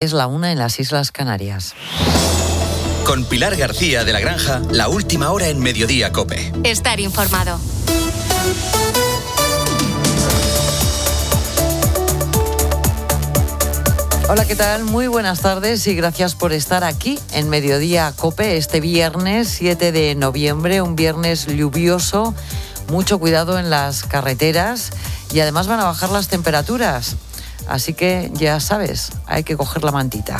Es la 1 en las Islas Canarias. Con Pilar García de la Granja, la última hora en Mediodía COPE. Estar informado. Hola, ¿qué tal? Muy buenas tardes y gracias por estar aquí en Mediodía COPE este viernes 7 de noviembre, un viernes lluvioso. Mucho cuidado en las carreteras y además van a bajar las temperaturas. Así que ya sabes, hay que coger la mantita.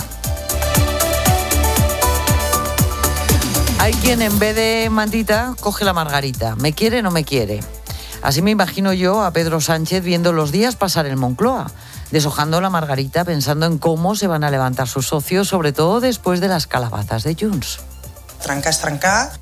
Hay quien en vez de mantita coge la margarita. ¿Me quiere o no me quiere? Así me imagino yo a Pedro Sánchez viendo los días pasar en Moncloa, deshojando la margarita, pensando en cómo se van a levantar sus socios, sobre todo después de las calabazas de Junts. Tranca es trancar.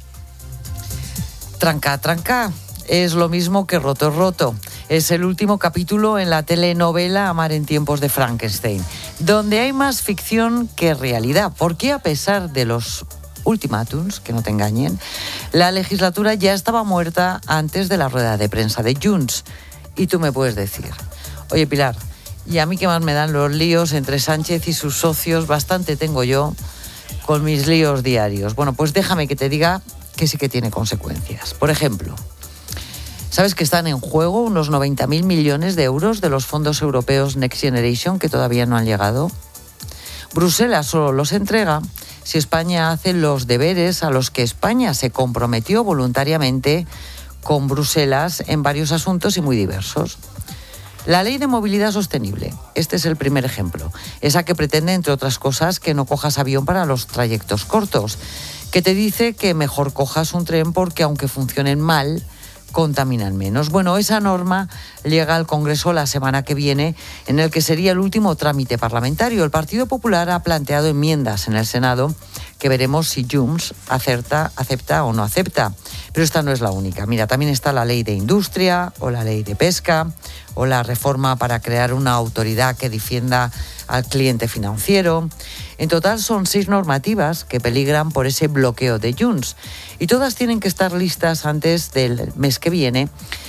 Tranca, tranca. Es lo mismo que roto es roto. Es el último capítulo en la telenovela Amar en tiempos de Frankenstein, donde hay más ficción que realidad, porque a pesar de los ultimátums, que no te engañen, la legislatura ya estaba muerta antes de la rueda de prensa de Junts. Y tú me puedes decir, oye Pilar, y a mí que más me dan los líos entre Sánchez y sus socios, bastante tengo yo con mis líos diarios. Bueno, pues déjame que te diga que sí que tiene consecuencias. Por ejemplo, ¿sabes que están en juego unos 90.000 millones de euros de los fondos europeos Next Generation que todavía no han llegado? Bruselas solo los entrega si España hace los deberes a los que España se comprometió voluntariamente con Bruselas en varios asuntos y muy diversos. La Ley de Movilidad Sostenible, este es el primer ejemplo, esa que pretende, entre otras cosas, que no cojas avión para los trayectos cortos, que te dice que mejor cojas un tren porque aunque funcionen mal, contaminan menos. Bueno, esa norma llega al Congreso la semana que viene, en el que sería el último trámite parlamentario. El Partido Popular ha planteado enmiendas en el Senado que veremos si Junts acepta o no acepta. Pero esta no es la única. Mira, también está la Ley de Industria o la Ley de Pesca o la reforma para crear una autoridad que defienda al cliente financiero. En total son 6 normativas que peligran por ese bloqueo de Junts. Y todas tienen que estar listas antes del mes que viene.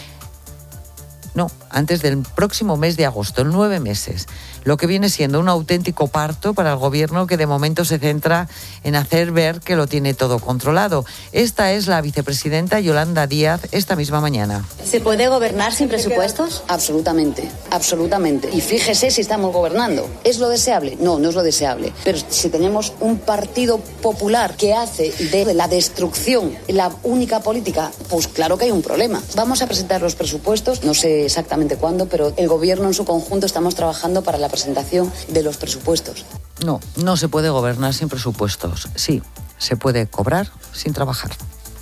No, antes del próximo mes de agosto, en 9 meses. Lo que viene siendo un auténtico parto para el gobierno que de momento se centra en hacer ver que lo tiene todo controlado. Esta es la vicepresidenta Yolanda Díaz esta misma mañana. ¿Se puede gobernar sin presupuestos? Absolutamente, absolutamente. Y fíjese si estamos gobernando. ¿Es lo deseable? No, no es lo deseable. Pero si tenemos un partido popular que hace de la destrucción la única política, pues claro que hay un problema. Vamos a presentar los presupuestos, no sé exactamente cuándo, pero el gobierno en su conjunto estamos trabajando para la presentación de los presupuestos. No, no se puede gobernar sin presupuestos. Sí, se puede cobrar sin trabajar.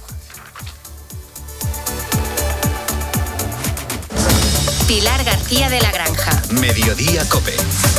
Pilar García de la Granja. Mediodía COPE.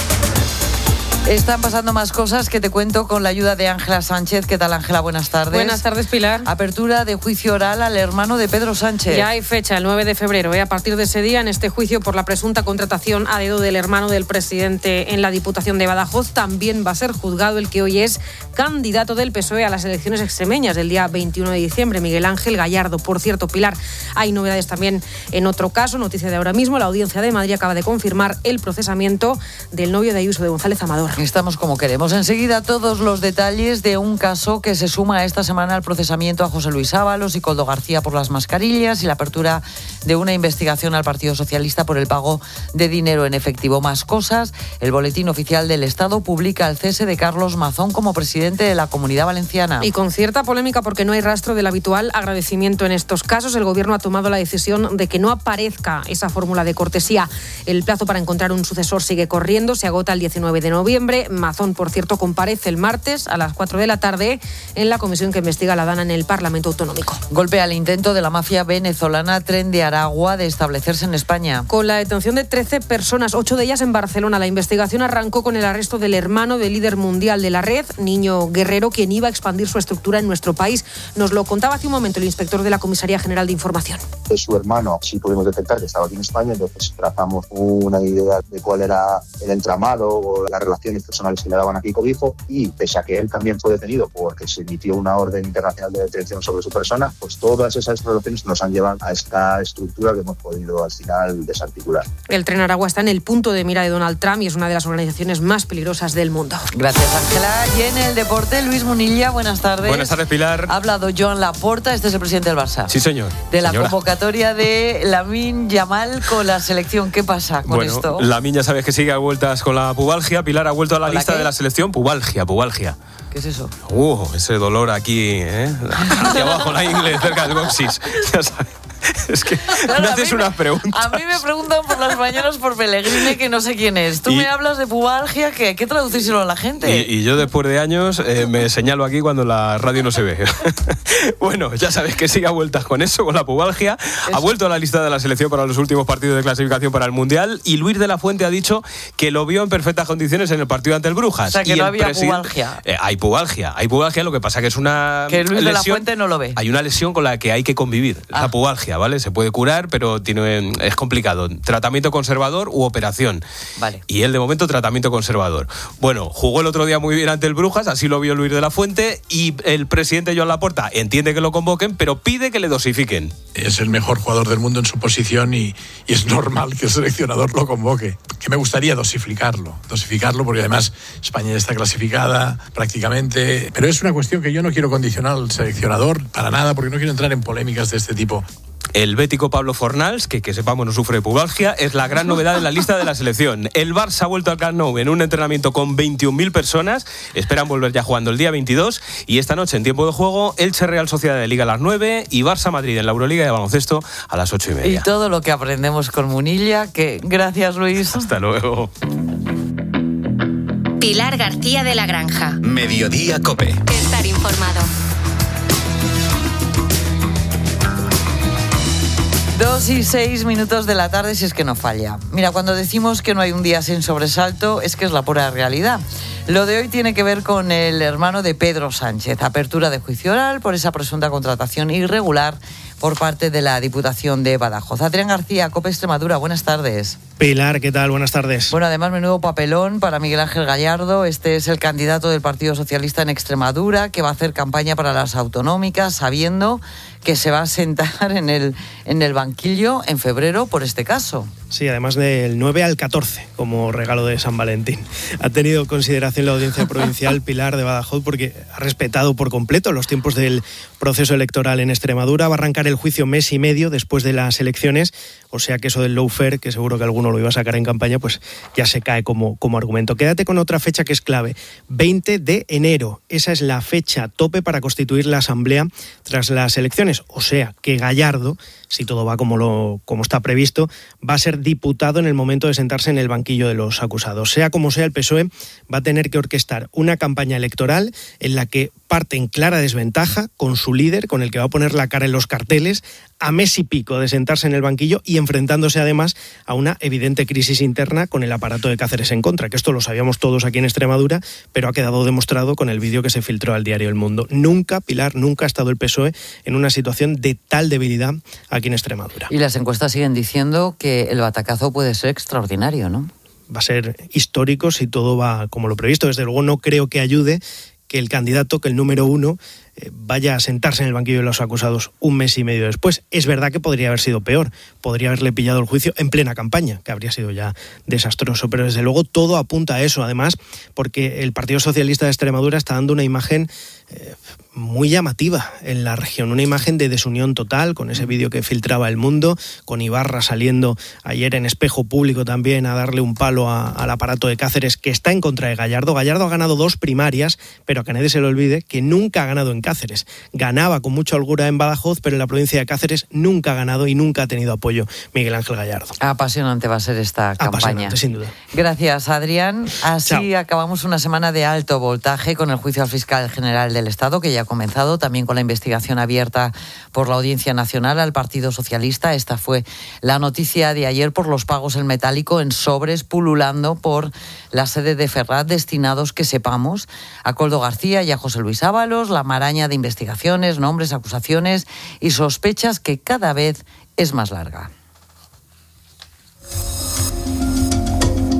Están pasando más cosas que te cuento con la ayuda de Ángela Sánchez. ¿Qué tal, Ángela? Buenas tardes. Buenas tardes, Pilar. Apertura de juicio oral al hermano de Pedro Sánchez. Ya hay fecha, el 9 de febrero. A partir de ese día, en este juicio por la presunta contratación a dedo del hermano del presidente en la Diputación de Badajoz, también va a ser juzgado el que hoy es candidato del PSOE a las elecciones extremeñas del día 21 de diciembre, Miguel Ángel Gallardo. Por cierto, Pilar, hay novedades también en otro caso, noticia de ahora mismo. La Audiencia de Madrid acaba de confirmar el procesamiento del novio de Ayuso, de González Amador. Estamos como queremos. Enseguida todos los detalles de un caso que se suma esta semana al procesamiento a José Luis Ábalos y Koldo García por las mascarillas y la apertura de una investigación al Partido Socialista por el pago de dinero en efectivo. Más cosas. El Boletín Oficial del Estado publica el cese de Carlos Mazón como presidente de la Comunidad Valenciana. Y con cierta polémica porque no hay rastro del habitual agradecimiento en estos casos. El Gobierno ha tomado la decisión de que no aparezca esa fórmula de cortesía. El plazo para encontrar un sucesor sigue corriendo. Se agota el 19 de noviembre. Mazón, por cierto, comparece el martes a las 4 de la tarde en la comisión que investiga la DANA en el Parlamento Autonómico. Golpe al intento de la mafia venezolana Tren de Aragua de establecerse en España. Con la detención de 13 personas, 8 de ellas en Barcelona. La investigación arrancó con el arresto del hermano del líder mundial de la red, Niño Guerrero, quien iba a expandir su estructura en nuestro país. Nos lo contaba hace un momento el inspector de la Comisaría General de Información. De su hermano, sí pudimos detectar que estaba aquí en España, entonces trazamos una idea de cuál era el entramado o la relación instalaciones personales que le daban aquí cobijo, y pese a que él también fue detenido porque se emitió una orden internacional de detención sobre su persona, pues todas esas relaciones nos han llevado a esta estructura que hemos podido al final desarticular. El Tren Aragua está en el punto de mira de Donald Trump y es una de las organizaciones más peligrosas del mundo. Gracias, Ángela. Y en el deporte, Luis Munilla, buenas tardes. Buenas tardes, Pilar. Ha hablado Joan Laporta, este es el presidente del Barça. Sí, señor. De la Señora. convocatoria de Lamine Yamal con la selección. ¿Qué pasa con esto? Lamine ya sabes que sigue a vueltas con la pubalgia. Pilar ha vuelto a la lista de la selección. Pubalgia. ¿Qué es eso? Ese dolor aquí, hacia abajo, la ingle, cerca del boxis. Ya sabes. Es que claro, me haces unas preguntas. A mí me preguntan por las mañanas por Pellegrini, que no sé quién es. Tú me hablas de pubalgia, ¿qué? ¿Qué traducírselo a la gente? Y yo después de años me señalo aquí cuando la radio no se ve. Bueno, ya sabes que sigue a vueltas con eso, con la pubalgia. Eso. Ha vuelto a la lista de la selección para los últimos partidos de clasificación para el Mundial, y Luis de la Fuente ha dicho que lo vio en perfectas condiciones en el partido ante el Brujas. O sea, que no había pubalgia. Hay pubalgia, lo que pasa que es una que Luis lesión, de la Fuente no lo ve. Hay una lesión con la que hay que convivir, la pubalgia, ¿vale? Se puede curar, pero es complicado. Tratamiento conservador u operación. Vale. Y él, de momento, tratamiento conservador. Bueno, jugó el otro día muy bien ante el Brujas, así lo vio Luis de la Fuente, y el presidente Joan Laporta entiende que lo convoquen, pero pide que le dosifiquen. Es el mejor jugador del mundo en su posición y es normal que el seleccionador lo convoque. Que me gustaría dosificarlo, porque además España ya está clasificada prácticamente, pero es una cuestión que yo no quiero condicionar al seleccionador para nada, porque no quiero entrar en polémicas de este tipo. El bético Pablo Fornals, que sepamos no sufre de pubalgia, es la gran novedad en la lista de la selección. El Barça ha vuelto al Camp Nou en un entrenamiento con 21.000 personas. Esperan volver ya jugando el día 22. Y esta noche, en tiempo de juego, Elche Real Sociedad de Liga a las 9 y Barça Madrid en la Euroliga de baloncesto a las 8:30. Y todo lo que aprendemos con Munilla, que gracias, Luis. Hasta luego. Pilar García de la Granja. Mediodía COPE. Estar informado. 2:06 de la tarde, si es que no falla. Mira, cuando decimos que no hay un día sin sobresalto, es que es la pura realidad. Lo de hoy tiene que ver con el hermano de Pedro Sánchez. Apertura de juicio oral por esa presunta contratación irregular por parte de la Diputación de Badajoz. Adrián García, COPE Extremadura, buenas tardes. Pilar, ¿qué tal? Buenas tardes. Bueno, además, menudo papelón para Miguel Ángel Gallardo. Este es el candidato del Partido Socialista en Extremadura, que va a hacer campaña para las autonómicas, sabiendo que se va a sentar en el banquillo en febrero por este caso. Sí, además del 9 al 14, como regalo de San Valentín. Ha tenido consideración la Audiencia Provincial Pilar de Badajoz porque ha respetado por completo los tiempos del proceso electoral en Extremadura. Va a arrancar el juicio mes y medio después de las elecciones, o sea que eso del lawfare, que seguro que alguno lo iba a sacar en campaña, pues ya se cae como argumento. Quédate con otra fecha que es clave, 20 de enero. Esa es la fecha tope para constituir la Asamblea tras las elecciones, o sea que Gallardo, si todo va como está previsto, va a ser diputado en el momento de sentarse en el banquillo de los acusados. Sea como sea, el PSOE va a tener que orquestar una campaña electoral en la que parte en clara desventaja con su líder, con el que va a poner la cara en los carteles, a mes y pico de sentarse en el banquillo y enfrentándose además a una evidente crisis interna con el aparato de Cáceres en contra, que esto lo sabíamos todos aquí en Extremadura, pero ha quedado demostrado con el vídeo que se filtró al diario El Mundo. Nunca, Pilar, nunca ha estado el PSOE en una situación de tal debilidad aquí en Extremadura. Y las encuestas siguen diciendo que el batacazo puede ser extraordinario, ¿no? Va a ser histórico si todo va como lo previsto. Desde luego no creo que ayude que el candidato, que el número uno, vaya a sentarse en el banquillo de los acusados un mes y medio después. Es verdad que podría haber sido peor, podría haberle pillado el juicio en plena campaña, que habría sido ya desastroso, pero desde luego todo apunta a eso, además, porque el Partido Socialista de Extremadura está dando una imagen muy llamativa en la región, una imagen de desunión total, con ese vídeo que filtraba El Mundo, con Ibarra saliendo ayer en espejo público también a darle un palo al aparato de Cáceres, que está en contra de Gallardo. Gallardo ha ganado 2 primarias, pero a que nadie se le olvide que nunca ha ganado en Cáceres. Ganaba con mucha holgura en Badajoz, pero en la provincia de Cáceres nunca ha ganado y nunca ha tenido apoyo Miguel Ángel Gallardo. Apasionante va a ser esta campaña. Apasionante, sin duda. Gracias, Adrián. Así acabamos una semana de alto voltaje con el juicio al fiscal general del Estado, que ya ha comenzado, también con la investigación abierta por la Audiencia Nacional al Partido Socialista. Esta fue la noticia de ayer por los pagos en metálico en sobres pululando por la sede de Ferrat, destinados, que sepamos, a Koldo García y a José Luis Ábalos, la maraña de investigaciones, nombres, acusaciones y sospechas que cada vez es más larga.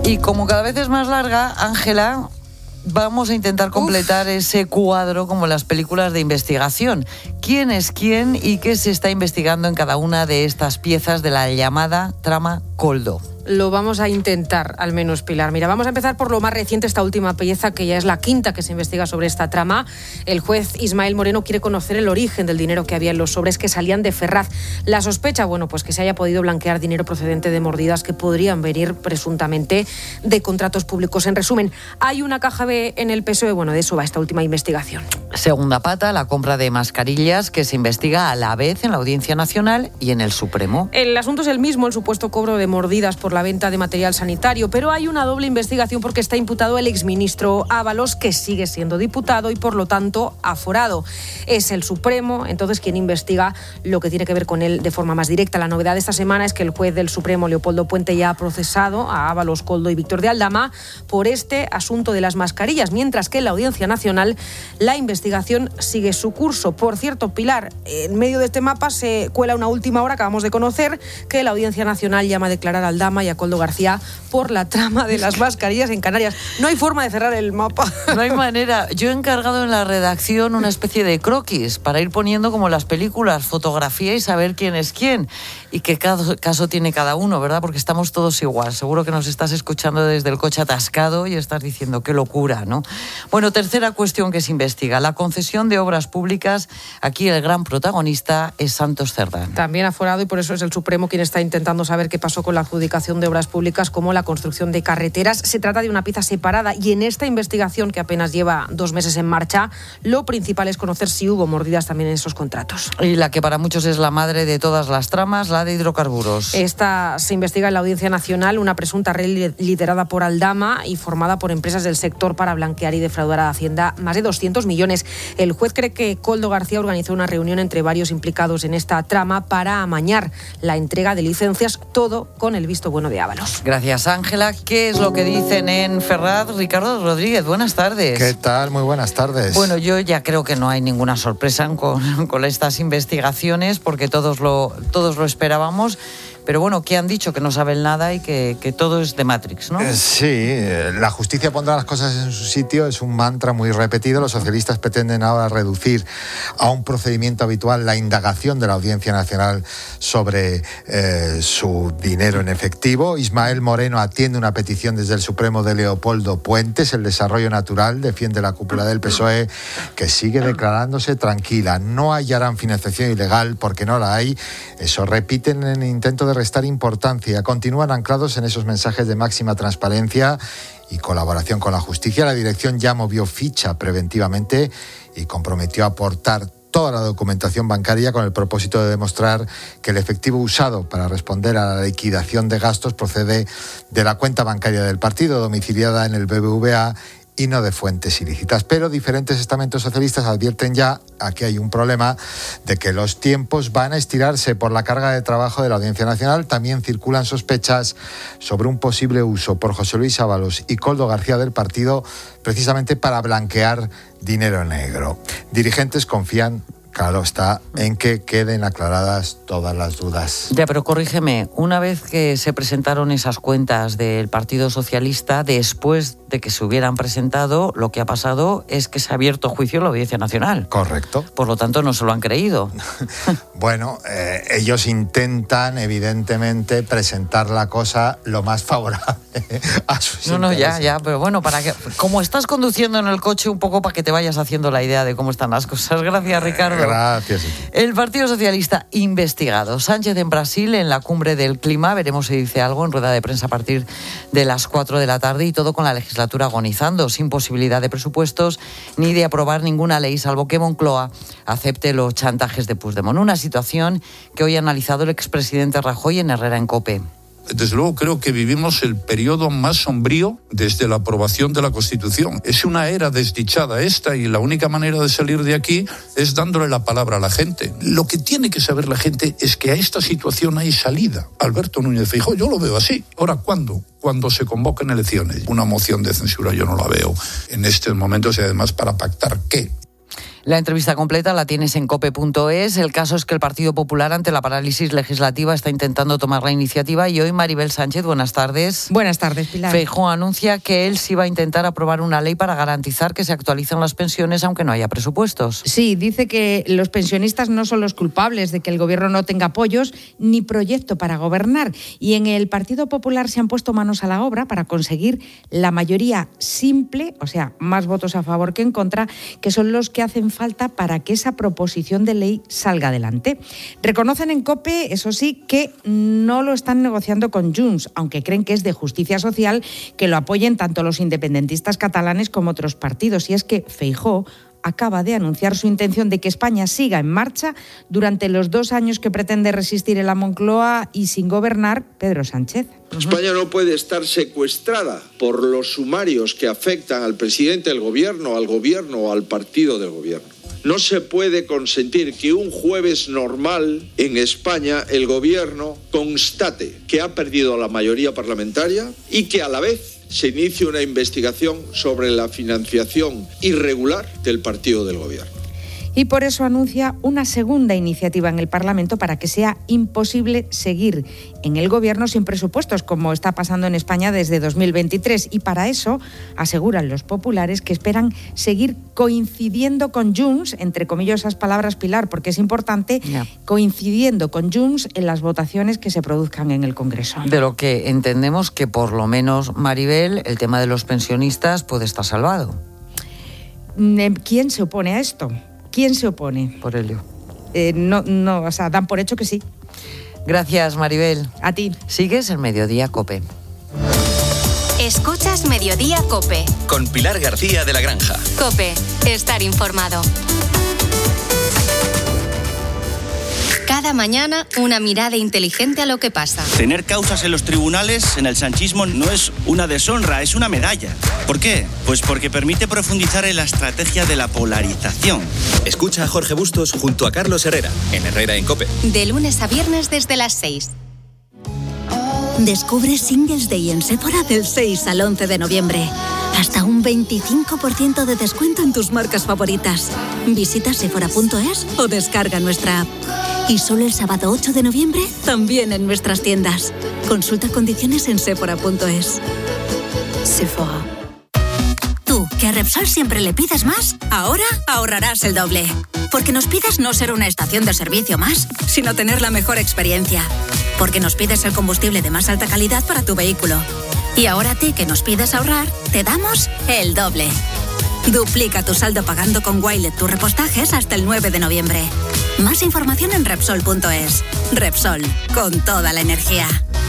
Y como cada vez es más larga, Ángela, vamos a intentar completar ese cuadro como en las películas de investigación. ¿Quién es quién y qué se está investigando en cada una de estas piezas de la llamada trama Koldo? Lo vamos a intentar, al menos, Pilar. Mira, vamos a empezar por lo más reciente, esta última pieza, que ya es la quinta que se investiga sobre esta trama. El juez Ismael Moreno quiere conocer el origen del dinero que había en los sobres que salían de Ferraz. La sospecha, bueno, pues que se haya podido blanquear dinero procedente de mordidas que podrían venir presuntamente de contratos públicos. En resumen, hay una caja B en el PSOE, bueno, de eso va esta última investigación. Segunda pata, la compra de mascarillas que se investiga a la vez en la Audiencia Nacional y en el Supremo. El asunto es el mismo, el supuesto cobro de mordidas por la venta de material sanitario, pero hay una doble investigación porque está imputado el exministro Ábalos, que sigue siendo diputado y por lo tanto aforado. Es el Supremo, entonces, quien investiga lo que tiene que ver con él de forma más directa. La novedad de esta semana es que el juez del Supremo, Leopoldo Puente, ya ha procesado a Ábalos, Koldo y Víctor de Aldama por este asunto de las mascarillas, mientras que en la Audiencia Nacional la investigación sigue su curso. Por cierto, Pilar, en medio de este mapa se cuela una última hora, acabamos de conocer, que la Audiencia Nacional llama a declarar a Aldama y a Koldo García por la trama de las mascarillas en Canarias. No hay forma de cerrar el mapa. No hay manera. Yo he encargado en la redacción una especie de croquis para ir poniendo como las películas, fotografía y saber quién es quién y qué caso tiene cada uno, ¿verdad? Porque estamos todos igual. Seguro que nos estás escuchando desde el coche atascado y estás diciendo qué locura, ¿no? Bueno, tercera cuestión que se investiga, la concesión de obras públicas. Aquí el gran protagonista es Santos Cerdán. También aforado, y por eso es el Supremo quien está intentando saber qué pasó con la adjudicación de obras públicas como la construcción de carreteras. Se trata de una pieza separada y en esta investigación, que apenas lleva 2 meses en marcha, lo principal es conocer si hubo mordidas también en esos contratos. Y la que para muchos es la madre de todas las tramas, la de hidrocarburos. Esta se investiga en la Audiencia Nacional, una presunta red liderada por Aldama y formada por empresas del sector para blanquear y defraudar a Hacienda más de 200 millones. El juez cree que Koldo García organizó una reunión entre varios implicados en esta trama para amañar la entrega de licencias, todo con el visto bueno de Ábalos. Gracias, Ángela. ¿Qué es lo que dicen en Ferraz? Ricardo Rodríguez, buenas tardes. ¿Qué tal? Muy buenas tardes. Bueno, yo ya creo que no hay ninguna sorpresa con estas investigaciones porque todos lo esperábamos. Pero bueno, ¿qué han dicho? Que no saben nada y que todo es de Matrix, ¿no? Sí, la justicia pondrá las cosas en su sitio, es un mantra muy repetido. Los socialistas pretenden ahora reducir a un procedimiento habitual la indagación de la Audiencia Nacional sobre su dinero en efectivo. Ismael Moreno atiende una petición desde el Supremo de Leopoldo Puentes. El desarrollo natural defiende la cúpula del PSOE, que sigue declarándose tranquila. No hallarán financiación ilegal porque no la hay. Eso repiten en el intento de restar importancia. Continúan anclados en esos mensajes de máxima transparencia y colaboración con la justicia. La dirección ya movió ficha preventivamente y comprometió a aportar toda la documentación bancaria con el propósito de demostrar que el efectivo usado para responder a la liquidación de gastos procede de la cuenta bancaria del partido, domiciliada en el BBVA y no de fuentes ilícitas. Pero diferentes estamentos socialistas advierten ya a que hay un problema de que los tiempos van a estirarse por la carga de trabajo de la Audiencia Nacional. También circulan sospechas sobre un posible uso por José Luis Ábalos y Koldo García del partido precisamente para blanquear dinero negro. Dirigentes confían, claro está, en que queden aclaradas todas las dudas. Ya, pero corrígeme, una vez que se presentaron esas cuentas del Partido Socialista, después de que se hubieran presentado, lo que ha pasado es que se ha abierto juicio en la Audiencia Nacional. Correcto. Por lo tanto, no se lo han creído. Bueno, ellos intentan, evidentemente, presentar la cosa lo más favorable a sus intereses. Ya, pero bueno, para que, como estás conduciendo en el coche, un poco para que te vayas haciendo la idea de cómo están las cosas. Gracias, Ricardo. Gracias. El Partido Socialista investigado. Sánchez en Brasil, en la cumbre del clima. Veremos si dice algo en rueda de prensa a partir de las 4 de la tarde y todo con la legislatura agonizando, sin posibilidad de presupuestos ni de aprobar ninguna ley, salvo que Moncloa acepte los chantajes de Puigdemont. Una situación que hoy ha analizado el expresidente Rajoy en Herrera en COPE. Desde luego creo que vivimos el periodo más sombrío desde la aprobación de la Constitución. Es una era desdichada esta y la única manera de salir de aquí es dándole la palabra a la gente. Lo que tiene que saber la gente es que a esta situación hay salida. Alberto Núñez Feijóo, yo lo veo así. Ahora, ¿cuándo? Cuando se convoquen elecciones. Una moción de censura yo no la veo en estos momentos y además para pactar ¿qué? La entrevista completa la tienes en cope.es. El caso es que el Partido Popular, ante la parálisis legislativa, está intentando tomar la iniciativa y hoy Maribel Sánchez, buenas tardes. Buenas tardes, Pilar. Feijóo anuncia que él sí va a intentar aprobar una ley para garantizar que se actualicen las pensiones aunque no haya presupuestos. Sí, dice que los pensionistas no son los culpables de que el gobierno no tenga apoyos ni proyecto para gobernar. Y en el Partido Popular se han puesto manos a la obra para conseguir la mayoría simple, o sea, más votos a favor que en contra, que son los que hacen falta para que esa proposición de ley salga adelante. Reconocen en COPE, eso sí, que no lo están negociando con Junts, aunque creen que es de justicia social que lo apoyen tanto los independentistas catalanes como otros partidos. Y es que Feijóo acaba de anunciar su intención de que España siga en marcha durante los 2 años que pretende resistir en la Moncloa y sin gobernar Pedro Sánchez. España no puede estar secuestrada por los sumarios que afectan al presidente del gobierno, al gobierno o al partido del gobierno. No se puede consentir que un jueves normal en España el gobierno constate que ha perdido la mayoría parlamentaria y que a la vez se inicie una investigación sobre la financiación irregular del partido del gobierno. Y por eso anuncia una segunda iniciativa en el Parlamento para que sea imposible seguir en el gobierno sin presupuestos, como está pasando en España desde 2023. Y para eso, aseguran los populares que esperan seguir coincidiendo con Junts, entre comillas esas palabras, Pilar, porque es importante, coincidiendo con Junts en las votaciones que se produzcan en el Congreso. De lo que entendemos que por lo menos, Maribel, el tema de los pensionistas puede estar salvado. ¿Quién se opone a esto? ¿Quién se opone? Por ello. No, o sea, dan por hecho que sí. Gracias, Maribel. A ti. Sigues en Mediodía COPE. Escuchas Mediodía COPE. Con Pilar García de la Granja. COPE, estar informado. Cada mañana, una mirada inteligente a lo que pasa. Tener causas en los tribunales en el sanchismo no es una deshonra, es una medalla. ¿Por qué? Pues porque permite profundizar en la estrategia de la polarización. Escucha a Jorge Bustos junto a Carlos Herrera, en Herrera en COPE. De lunes a viernes desde las 6. Descubre Singles Day en Sephora del 6 al 11 de noviembre. Hasta un 25% de descuento en tus marcas favoritas. Visita sephora.es o descarga nuestra app. Y solo el sábado 8 de noviembre, también en nuestras tiendas. Consulta condiciones en sephora.es. Sephora. Tú, que a Repsol siempre le pides más, ahora ahorrarás el doble. Porque nos pides no ser una estación de servicio más, sino tener la mejor experiencia. Porque nos pides el combustible de más alta calidad para tu vehículo. Y ahora a ti, que nos pides ahorrar, te damos el doble. Duplica tu saldo pagando con Wilet tus repostajes hasta el 9 de noviembre. Más información en Repsol.es. Repsol, con toda la energía.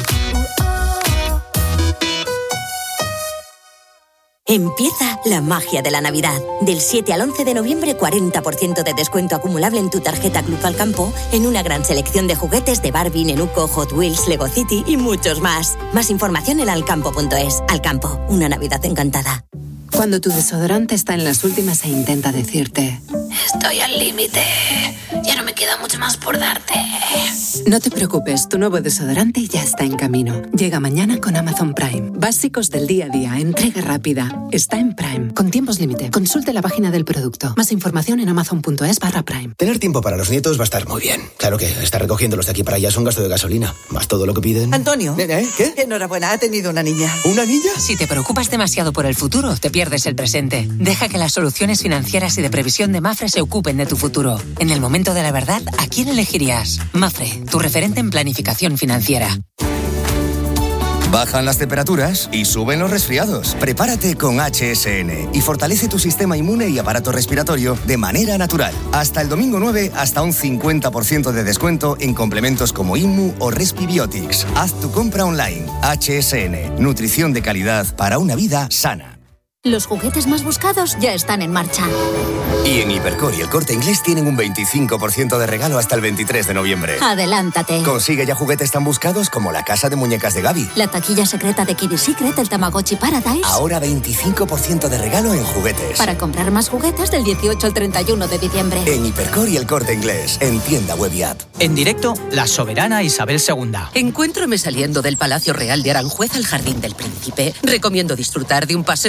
Empieza la magia de la Navidad. Del 7 al 11 de noviembre, 40% de descuento acumulable en tu tarjeta Club Alcampo en una gran selección de juguetes de Barbie, Nenuco, Hot Wheels, Lego City y muchos más. Más información en alcampo.es. Alcampo, una Navidad encantada. Cuando tu desodorante está en las últimas e intenta decirte: estoy al límite, ya no me queda mucho más por darte. No te preocupes, tu nuevo desodorante ya está en camino. Llega mañana con Amazon Prime. Básicos del día a día, entrega rápida. Está en Prime, con tiempos límite. Consulte la página del producto. Más información en amazon.es/Prime. Tener tiempo para los nietos va a estar muy bien. Claro que estar recogiéndolos de aquí para allá es un gasto de gasolina, más todo lo que piden. Antonio, ¿qué? Enhorabuena, ha tenido una niña. ¿Una niña? Si te preocupas demasiado por el futuro, te pierdes el presente. Deja que las soluciones financieras y de previsión de Mapfre se ocupen de tu futuro. En el momento de la verdad, ¿a quién elegirías? Mapfre, tu referente en planificación financiera. Bajan las temperaturas y suben los resfriados. Prepárate con HSN y fortalece tu sistema inmune y aparato respiratorio de manera natural. Hasta el domingo 9, hasta un 50% de descuento en complementos como Inmu o Respibiotics. Haz tu compra online. HSN, nutrición de calidad para una vida sana. Los juguetes más buscados ya están en marcha. Y en Hipercor y El Corte Inglés tienen un 25% de regalo hasta el 23 de noviembre. Adelántate. Consigue ya juguetes tan buscados como la casa de muñecas de Gaby, la taquilla secreta de Kitty Secret, el Tamagotchi Paradise. Ahora 25% de regalo en juguetes. Para comprar más juguetes del 18 al 31 de diciembre. En Hipercor y El Corte Inglés, en tienda web y app. En directo, la soberana Isabel II. Encuéntrame saliendo del Palacio Real de Aranjuez al Jardín del Príncipe. Recomiendo disfrutar de un paseo en globo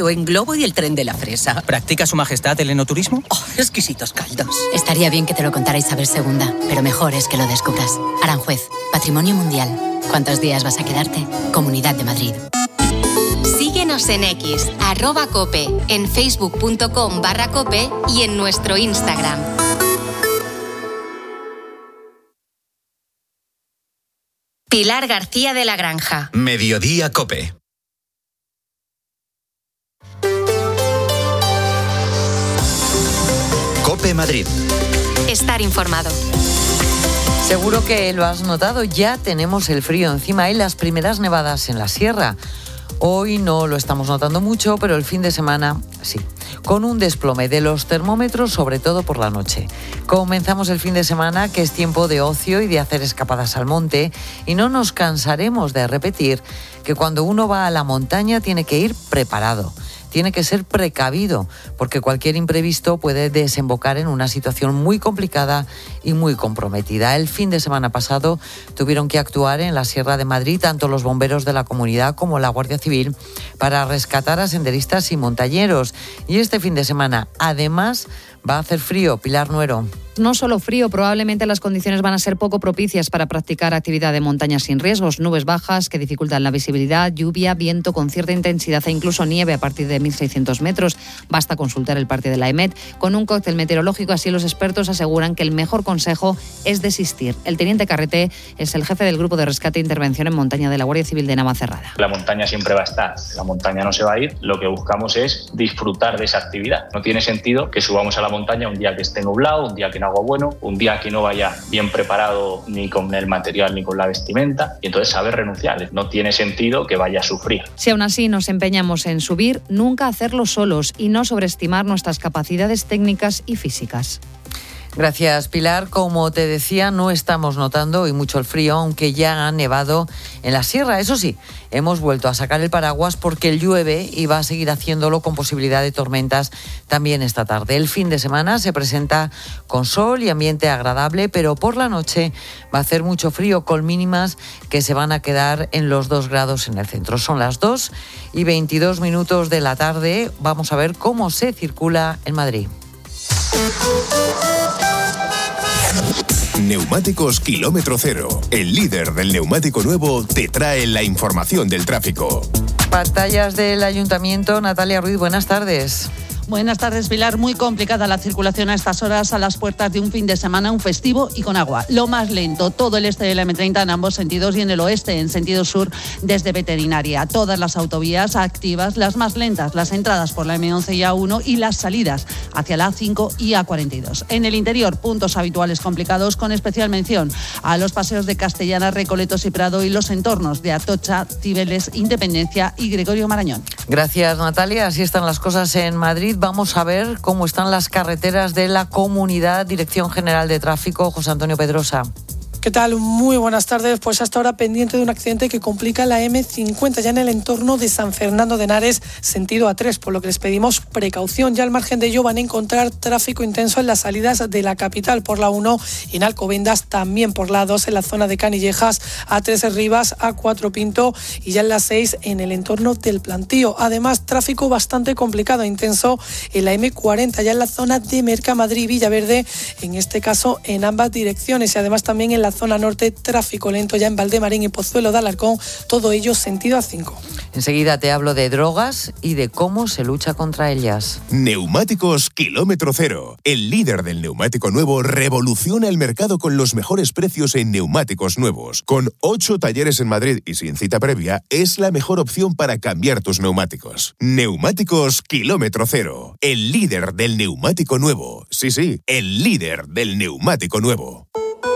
globo y el tren de la fresa. ¿Practica su majestad el enoturismo? ¡Oh, exquisitos caldos! Estaría bien que te lo contara Isabel II, pero mejor es que lo descubras. Aranjuez, Patrimonio Mundial. ¿Cuántos días vas a quedarte? Comunidad de Madrid. Síguenos en X, @cope, en facebook.com/cope y en nuestro Instagram. Pilar García de la Granja. Mediodía Cope. Cope Madrid. Estar informado. Seguro que lo has notado, ya tenemos el frío encima y las primeras nevadas en la sierra. Hoy no lo estamos notando mucho, pero el fin de semana sí, con un desplome de los termómetros, sobre todo por la noche. Comenzamos el fin de semana, que es tiempo de ocio y de hacer escapadas al monte, y no nos cansaremos de repetir que cuando uno va a la montaña tiene que ir preparado. Tiene que ser precavido, porque cualquier imprevisto puede desembocar en una situación muy complicada y muy comprometida. El fin de semana pasado tuvieron que actuar en la Sierra de Madrid tanto los bomberos de la comunidad como la Guardia Civil para rescatar a senderistas y montañeros. Y este fin de semana, además, va a hacer frío. Pilar Nuero. No solo frío, probablemente las condiciones van a ser poco propicias para practicar actividad de montaña sin riesgos. Nubes bajas que dificultan la visibilidad, lluvia, viento con cierta intensidad e incluso nieve a partir de 1.600 metros. Basta consultar el parte de la EMET con un cóctel meteorológico, así los expertos aseguran que el mejor consejo es desistir. El teniente Carreté es el jefe del Grupo de Rescate e Intervención en Montaña de la Guardia Civil de Navacerrada. La montaña siempre va a estar, la montaña no se va a ir, lo que buscamos es disfrutar de esa actividad. No tiene sentido que subamos a la montaña un día que esté nublado, un día que no haga bueno, un día que no vaya bien preparado ni con el material ni con la vestimenta, y entonces saber renunciar. No tiene sentido que vaya a sufrir. Si aún así nos empeñamos en subir, nunca hacerlo solos y no sobreestimar nuestras capacidades técnicas y físicas. Gracias, Pilar. Como te decía, no estamos notando hoy mucho el frío, aunque ya ha nevado en la sierra. Eso sí, hemos vuelto a sacar el paraguas porque llueve y va a seguir haciéndolo con posibilidad de tormentas también esta tarde. El fin de semana se presenta con sol y ambiente agradable, pero por la noche va a hacer mucho frío, con mínimas que se van a quedar en los 2 grados en el centro. Son las 2:22 de la tarde. Vamos a ver cómo se circula en Madrid. Neumáticos Kilómetro Cero, el líder del neumático nuevo, te trae la información del tráfico. Pantallas del Ayuntamiento. Natalia Ruiz, buenas tardes. Buenas tardes, Pilar. Muy complicada la circulación a estas horas a las puertas de un fin de semana, un festivo y con agua. Lo más lento, todo el este de la M30 en ambos sentidos y en el oeste, en sentido sur, desde Veterinaria. Todas las autovías activas, las más lentas, las entradas por la M11 y A1 y las salidas hacia la A5 y A42. En el interior, puntos habituales complicados, con especial mención a los paseos de Castellana, Recoletos y Prado y los entornos de Atocha, Cibeles, Independencia y Gregorio Marañón. Gracias, Natalia. Así están las cosas en Madrid. Vamos a ver cómo están las carreteras de la comunidad. Dirección General de Tráfico, José Antonio Pedrosa. ¿Qué tal? Muy buenas tardes. Pues hasta ahora pendiente de un accidente que complica la M50 ya en el entorno de San Fernando de Henares, sentido A3, por lo que les pedimos precaución. Ya al margen de ello van a encontrar tráfico intenso en las salidas de la capital por la 1 y en Alcobendas, también por la 2 en la zona de Canillejas, A3 Rivas, A4 Pinto y ya en la 6 en el entorno del Plantío. Además, tráfico bastante complicado e intenso en la M40 ya en la zona de Mercamadrid, Villaverde, en este caso en ambas direcciones, y además también en la zona norte, tráfico lento ya en Valdemarín y Pozuelo de Alarcón, todo ello sentido A5. Enseguida te hablo de drogas y de cómo se lucha contra ellas. Neumáticos Kilómetro Cero, el líder del neumático nuevo, revoluciona el mercado con los mejores precios en neumáticos nuevos. Con 8 talleres en Madrid y sin cita previa, es la mejor opción para cambiar tus neumáticos. Neumáticos Kilómetro Cero, el líder del neumático nuevo. Sí, el líder del neumático nuevo.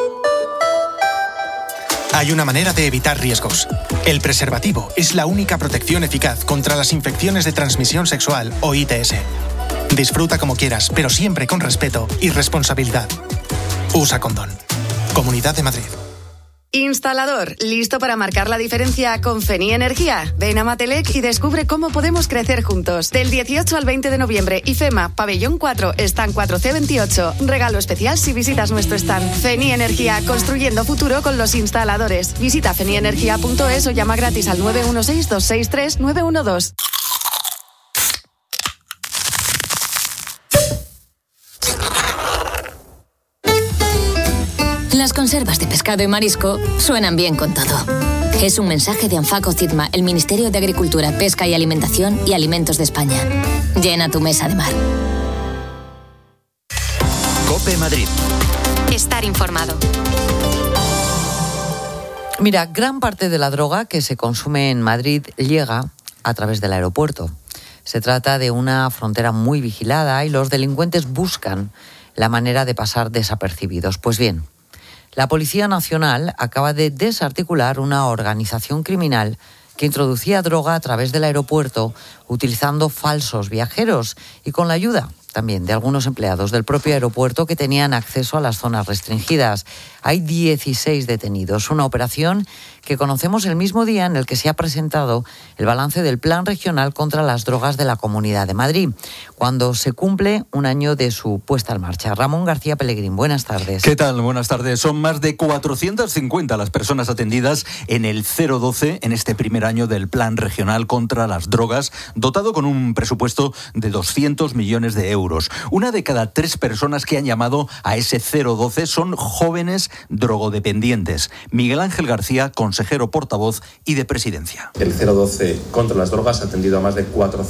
Hay una manera de evitar riesgos. El preservativo es la única protección eficaz contra las infecciones de transmisión sexual o ITS. Disfruta como quieras, pero siempre con respeto y responsabilidad. Usa condón. Comunidad de Madrid. Instalador, ¿listo para marcar la diferencia con Feni Energía? Ven a Matelec y descubre cómo podemos crecer juntos. Del 18 al 20 de noviembre, IFEMA, Pabellón 4, Stand 4C28. Regalo especial si visitas nuestro stand. Feni Energía, construyendo futuro con los instaladores. Visita fenienergia.es o llama gratis al 916-263-912. Las conservas de pescado y marisco suenan bien con todo. Es un mensaje de Anfaco CIDMA, el Ministerio de Agricultura, Pesca y Alimentación y Alimentos de España. Llena tu mesa de mar. COPE Madrid. Estar informado. Mira, gran parte de la droga que se consume en Madrid llega a través del aeropuerto. Se trata de una frontera muy vigilada y los delincuentes buscan la manera de pasar desapercibidos. Pues bien, la Policía Nacional acaba de desarticular una organización criminal que introducía droga a través del aeropuerto utilizando falsos viajeros y con la ayuda también de algunos empleados del propio aeropuerto que tenían acceso a las zonas restringidas. Hay 16 detenidos, una operación que conocemos el mismo día en el que se ha presentado el balance del Plan Regional contra las Drogas de la Comunidad de Madrid, cuando se cumple un año de su puesta en marcha. Ramón García Pellegrín, buenas tardes. ¿Qué tal? Buenas tardes. Son más de 450 las personas atendidas en el 012 en este primer año del Plan Regional contra las Drogas, dotado con un presupuesto de 200 millones de euros. Una de cada 3 personas que han llamado a ese 012 son jóvenes drogodependientes. Miguel Ángel García, consejero portavoz y de Presidencia. El 012 contra las drogas ha atendido a más de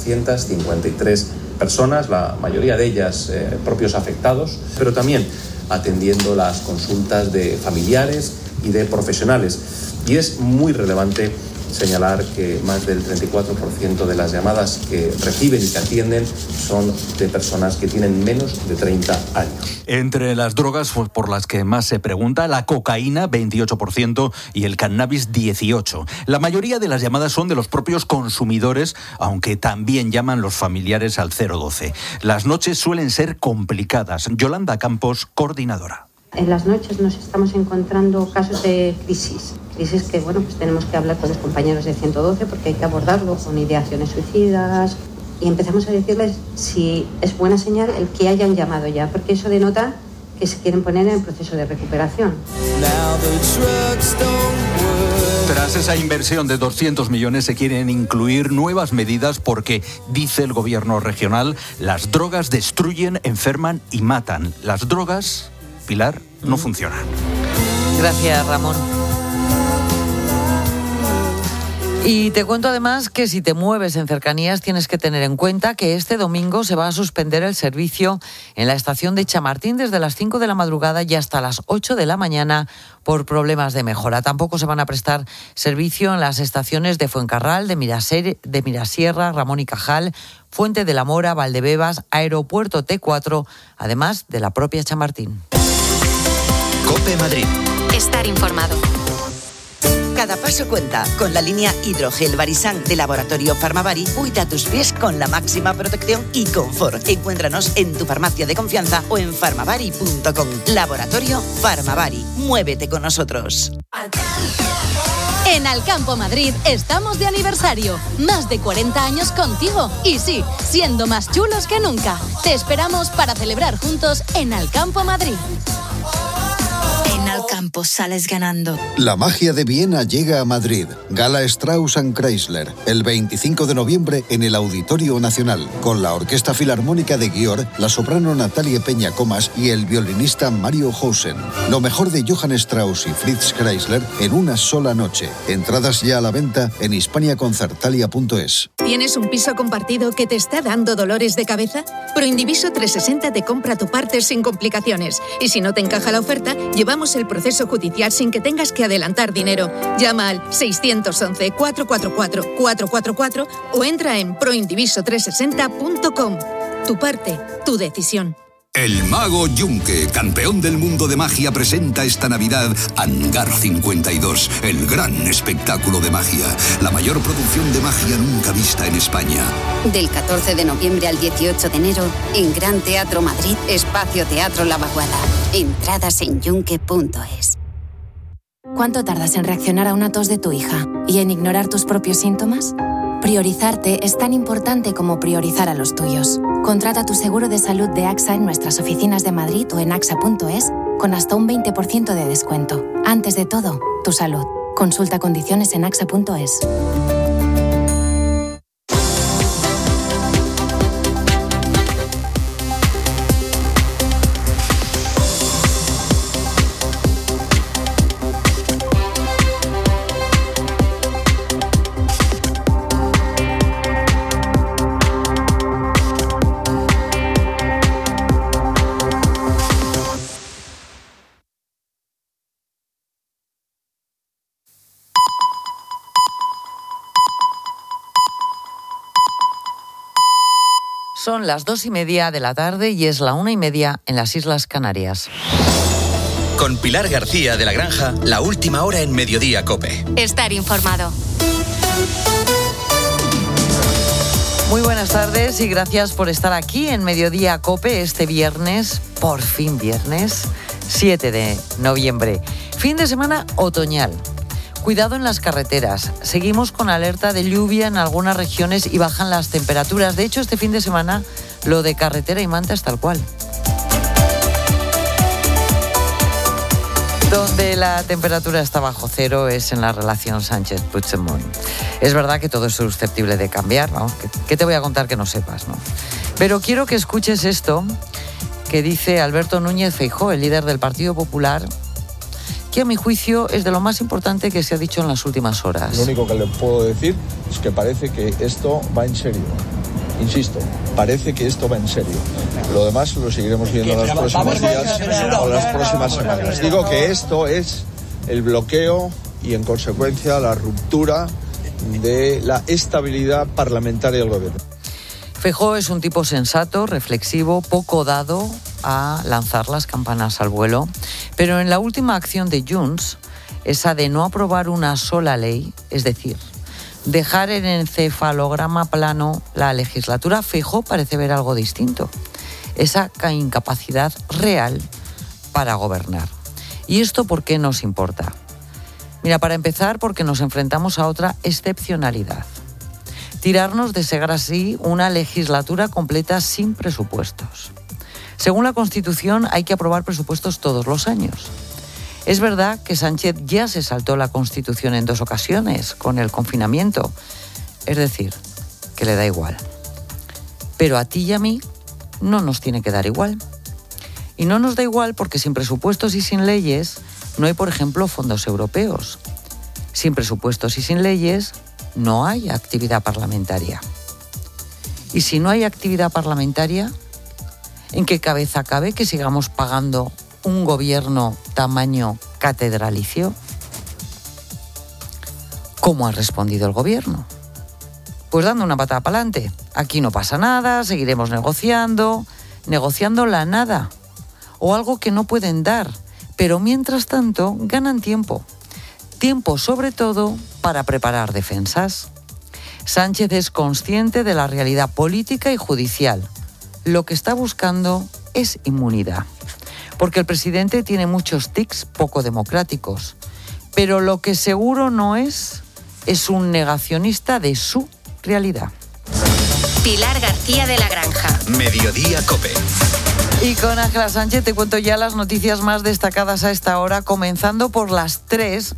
453 personas, la mayoría de ellas propios afectados, pero también atendiendo las consultas de familiares y de profesionales. Y es muy relevante señalar que más del 34% de las llamadas que reciben y que atienden son de personas que tienen menos de 30 años. Entre las drogas por las que más se pregunta, la cocaína, 28%, y el cannabis, 18%. La mayoría de las llamadas son de los propios consumidores, aunque también llaman los familiares al 012. Las noches suelen ser complicadas. Yolanda Campos, coordinadora. En las noches nos estamos encontrando casos de crisis que pues tenemos que hablar con los compañeros de 112 porque hay que abordarlo con ideaciones suicidas y empezamos a decirles si es buena señal el que hayan llamado ya, porque eso denota que se quieren poner en el proceso de recuperación. Tras esa inversión de 200 millones se quieren incluir nuevas medidas porque, dice el gobierno regional, las drogas destruyen, enferman y matan. Las drogas, Pilar, no funcionan. Gracias, Ramón. Y te cuento además que si te mueves en cercanías tienes que tener en cuenta que este domingo se va a suspender el servicio en la estación de Chamartín desde las 5 de la madrugada y hasta las 8 de la mañana por problemas de mejora. Tampoco se van a prestar servicio en las estaciones de Fuencarral, de Mirasierra, Ramón y Cajal, Fuente de la Mora, Valdebebas, Aeropuerto T4, además de la propia Chamartín. COPE Madrid. Estar informado. Cada paso cuenta. Con la línea Hidrogel Barisan de Laboratorio Farmavari, cuida tus pies con la máxima protección y confort. Encuéntranos en tu farmacia de confianza o en farmavari.com. Laboratorio Farmavari. Muévete con nosotros. En Alcampo Madrid estamos de aniversario. Más de 40 años contigo. Y sí, siendo más chulos que nunca. Te esperamos para celebrar juntos en Alcampo Madrid. En Alcampo sales ganando. La magia de Viena llega a Madrid. Gala Strauss & Chrysler. El 25 de noviembre en el Auditorio Nacional. Con la Orquesta Filarmónica de Győr, la soprano Natalia Peña Comas y el violinista Mario Hausen. Lo mejor de Johann Strauss y Fritz Chrysler en una sola noche. Entradas ya a la venta en hispaniaconcertalia.es. ¿Tienes un piso compartido que te está dando dolores de cabeza? Proindiviso 360 te compra tu parte sin complicaciones. Y si no te encaja la oferta, llevamos el proceso judicial sin que tengas que adelantar dinero. Llama al 611-444-444 o entra en proindiviso360.com. Tu parte, tu decisión. El Mago Yunque, campeón del mundo de magia, presenta esta Navidad Hangar 52, el gran espectáculo de magia, la mayor producción de magia nunca vista en España. Del 14 de noviembre al 18 de enero, en Gran Teatro Madrid, Espacio Teatro La Vaguada. Entradas en yunque.es. ¿Cuánto tardas en reaccionar a una tos de tu hija y en ignorar tus propios síntomas? Priorizarte es tan importante como priorizar a los tuyos. Contrata tu seguro de salud de AXA en nuestras oficinas de Madrid o en axa.es con hasta un 20% de descuento. Antes de todo, tu salud. Consulta condiciones en axa.es. Son las 2:30 de la tarde y es la 1:30 en las Islas Canarias. Con Pilar García de la Granja, la última hora en Mediodía COPE. Estar informado. Muy buenas tardes y gracias por estar aquí en Mediodía COPE este viernes, por fin viernes, 7 de noviembre. Fin de semana otoñal. Cuidado en las carreteras. Seguimos con alerta de lluvia en algunas regiones y bajan las temperaturas. De hecho, este fin de semana lo de carretera y manta es tal cual. Donde la temperatura está bajo cero es en la relación Sánchez-Puigdemont. Es verdad que todo es susceptible de cambiar, vamos, ¿qué te voy a contar que no sepas, no? Pero quiero que escuches esto que dice Alberto Núñez Feijóo, el líder del Partido Popular, que a mi juicio es de lo más importante que se ha dicho en las últimas horas. Lo único que le puedo decir es que parece que esto va en serio. Insisto, parece que esto va en serio. Lo demás lo seguiremos viendo en los próximos días o las próximas semanas. Digo que esto es el bloqueo y, en consecuencia, la ruptura de la estabilidad parlamentaria del gobierno. Feijóo es un tipo sensato, reflexivo, poco dado a lanzar las campanas al vuelo, pero en la última acción de Junts, esa de no aprobar una sola ley, es decir, dejar en encefalograma plano la legislatura, Feijóo parece ver algo distinto, esa incapacidad real para gobernar. ¿Y esto por qué nos importa? Mira, para empezar, porque nos enfrentamos a otra excepcionalidad. Tirarnos de ser así una legislatura completa sin presupuestos. Según la Constitución, hay que aprobar presupuestos todos los años. Es verdad que Sánchez ya se saltó la Constitución en 2 ocasiones, con el confinamiento. Es decir, que le da igual. Pero a ti y a mí no nos tiene que dar igual. Y no nos da igual porque sin presupuestos y sin leyes no hay, por ejemplo, fondos europeos. Sin presupuestos y sin leyes no hay actividad parlamentaria. Y si no hay actividad parlamentaria, ¿en qué cabeza cabe que sigamos pagando un gobierno tamaño catedralicio? ¿Cómo ha respondido el gobierno? Pues dando una patada para adelante. Aquí no pasa nada, seguiremos negociando la nada, o algo que no pueden dar, pero mientras tanto ganan tiempo. Tiempo sobre todo para preparar defensas. Sánchez es consciente de la realidad política y judicial. Lo que está buscando es inmunidad. Porque el presidente tiene muchos tics poco democráticos. Pero lo que seguro no es un negacionista de su realidad. Pilar García de la Granja. Mediodía COPE. Y con Ángela Sánchez te cuento ya las noticias más destacadas a esta hora, comenzando por las 3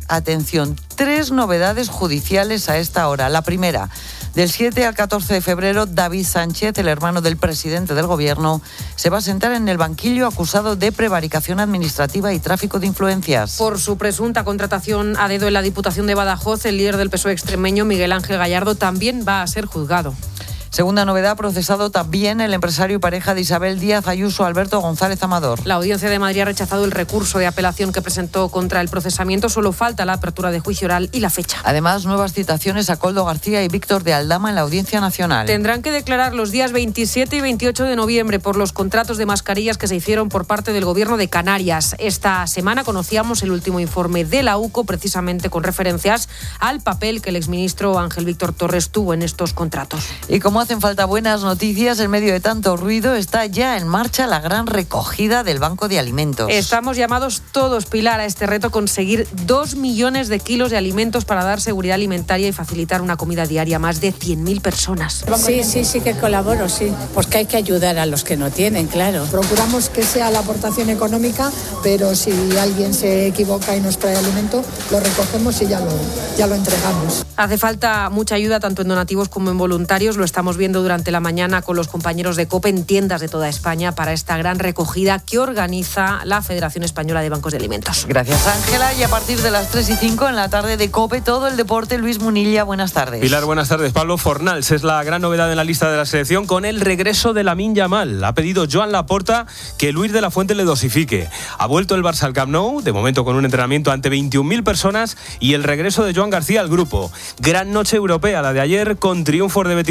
novedades judiciales a esta hora. La primera, del 7 al 14 de febrero, David Sánchez, el hermano del presidente del gobierno, se va a sentar en el banquillo acusado de prevaricación administrativa y tráfico de influencias. Por su presunta contratación a dedo en la Diputación de Badajoz, el líder del PSOE extremeño, Miguel Ángel Gallardo, también va a ser juzgado. Segunda novedad, procesado también el empresario y pareja de Isabel Díaz Ayuso, Alberto González Amador. La Audiencia de Madrid ha rechazado el recurso de apelación que presentó contra el procesamiento. Solo falta la apertura de juicio oral y la fecha. Además, nuevas citaciones a Koldo García y Víctor de Aldama en la Audiencia Nacional. Tendrán que declarar los días 27 y 28 de noviembre por los contratos de mascarillas que se hicieron por parte del Gobierno de Canarias. Esta semana conocíamos el último informe de la UCO, precisamente con referencias al papel que el exministro Ángel Víctor Torres tuvo en estos contratos. Y como hacen falta buenas noticias, en medio de tanto ruido está ya en marcha la gran recogida del Banco de Alimentos. Estamos llamados todos, Pilar, a este reto: conseguir 2 millones de kilos de alimentos para dar seguridad alimentaria y facilitar una comida diaria a más de 100.000 personas. Sí que colaboro, sí. Pues que hay que ayudar a los que no tienen, claro. Procuramos que sea la aportación económica, pero si alguien se equivoca y nos trae alimento, lo recogemos y ya lo entregamos. Hace falta mucha ayuda tanto en donativos como en voluntarios. Lo estamos viendo durante la mañana con los compañeros de COPE en tiendas de toda España para esta gran recogida que organiza la Federación Española de Bancos de Alimentos. Gracias, Ángela. Y a partir de las 3:05 en la tarde de COPE, todo el deporte. Luis Munilla, buenas tardes. Pilar, buenas tardes. Pablo Fornals es la gran novedad en la lista de la selección con el regreso de Lamine Yamal. Ha pedido Joan Laporta que Luis de la Fuente le dosifique. Ha vuelto el Barça al Camp Nou, de momento con un entrenamiento ante 21.000 personas, y el regreso de Joan García al grupo. Gran noche europea la de ayer con triunfos de Betis y Celta en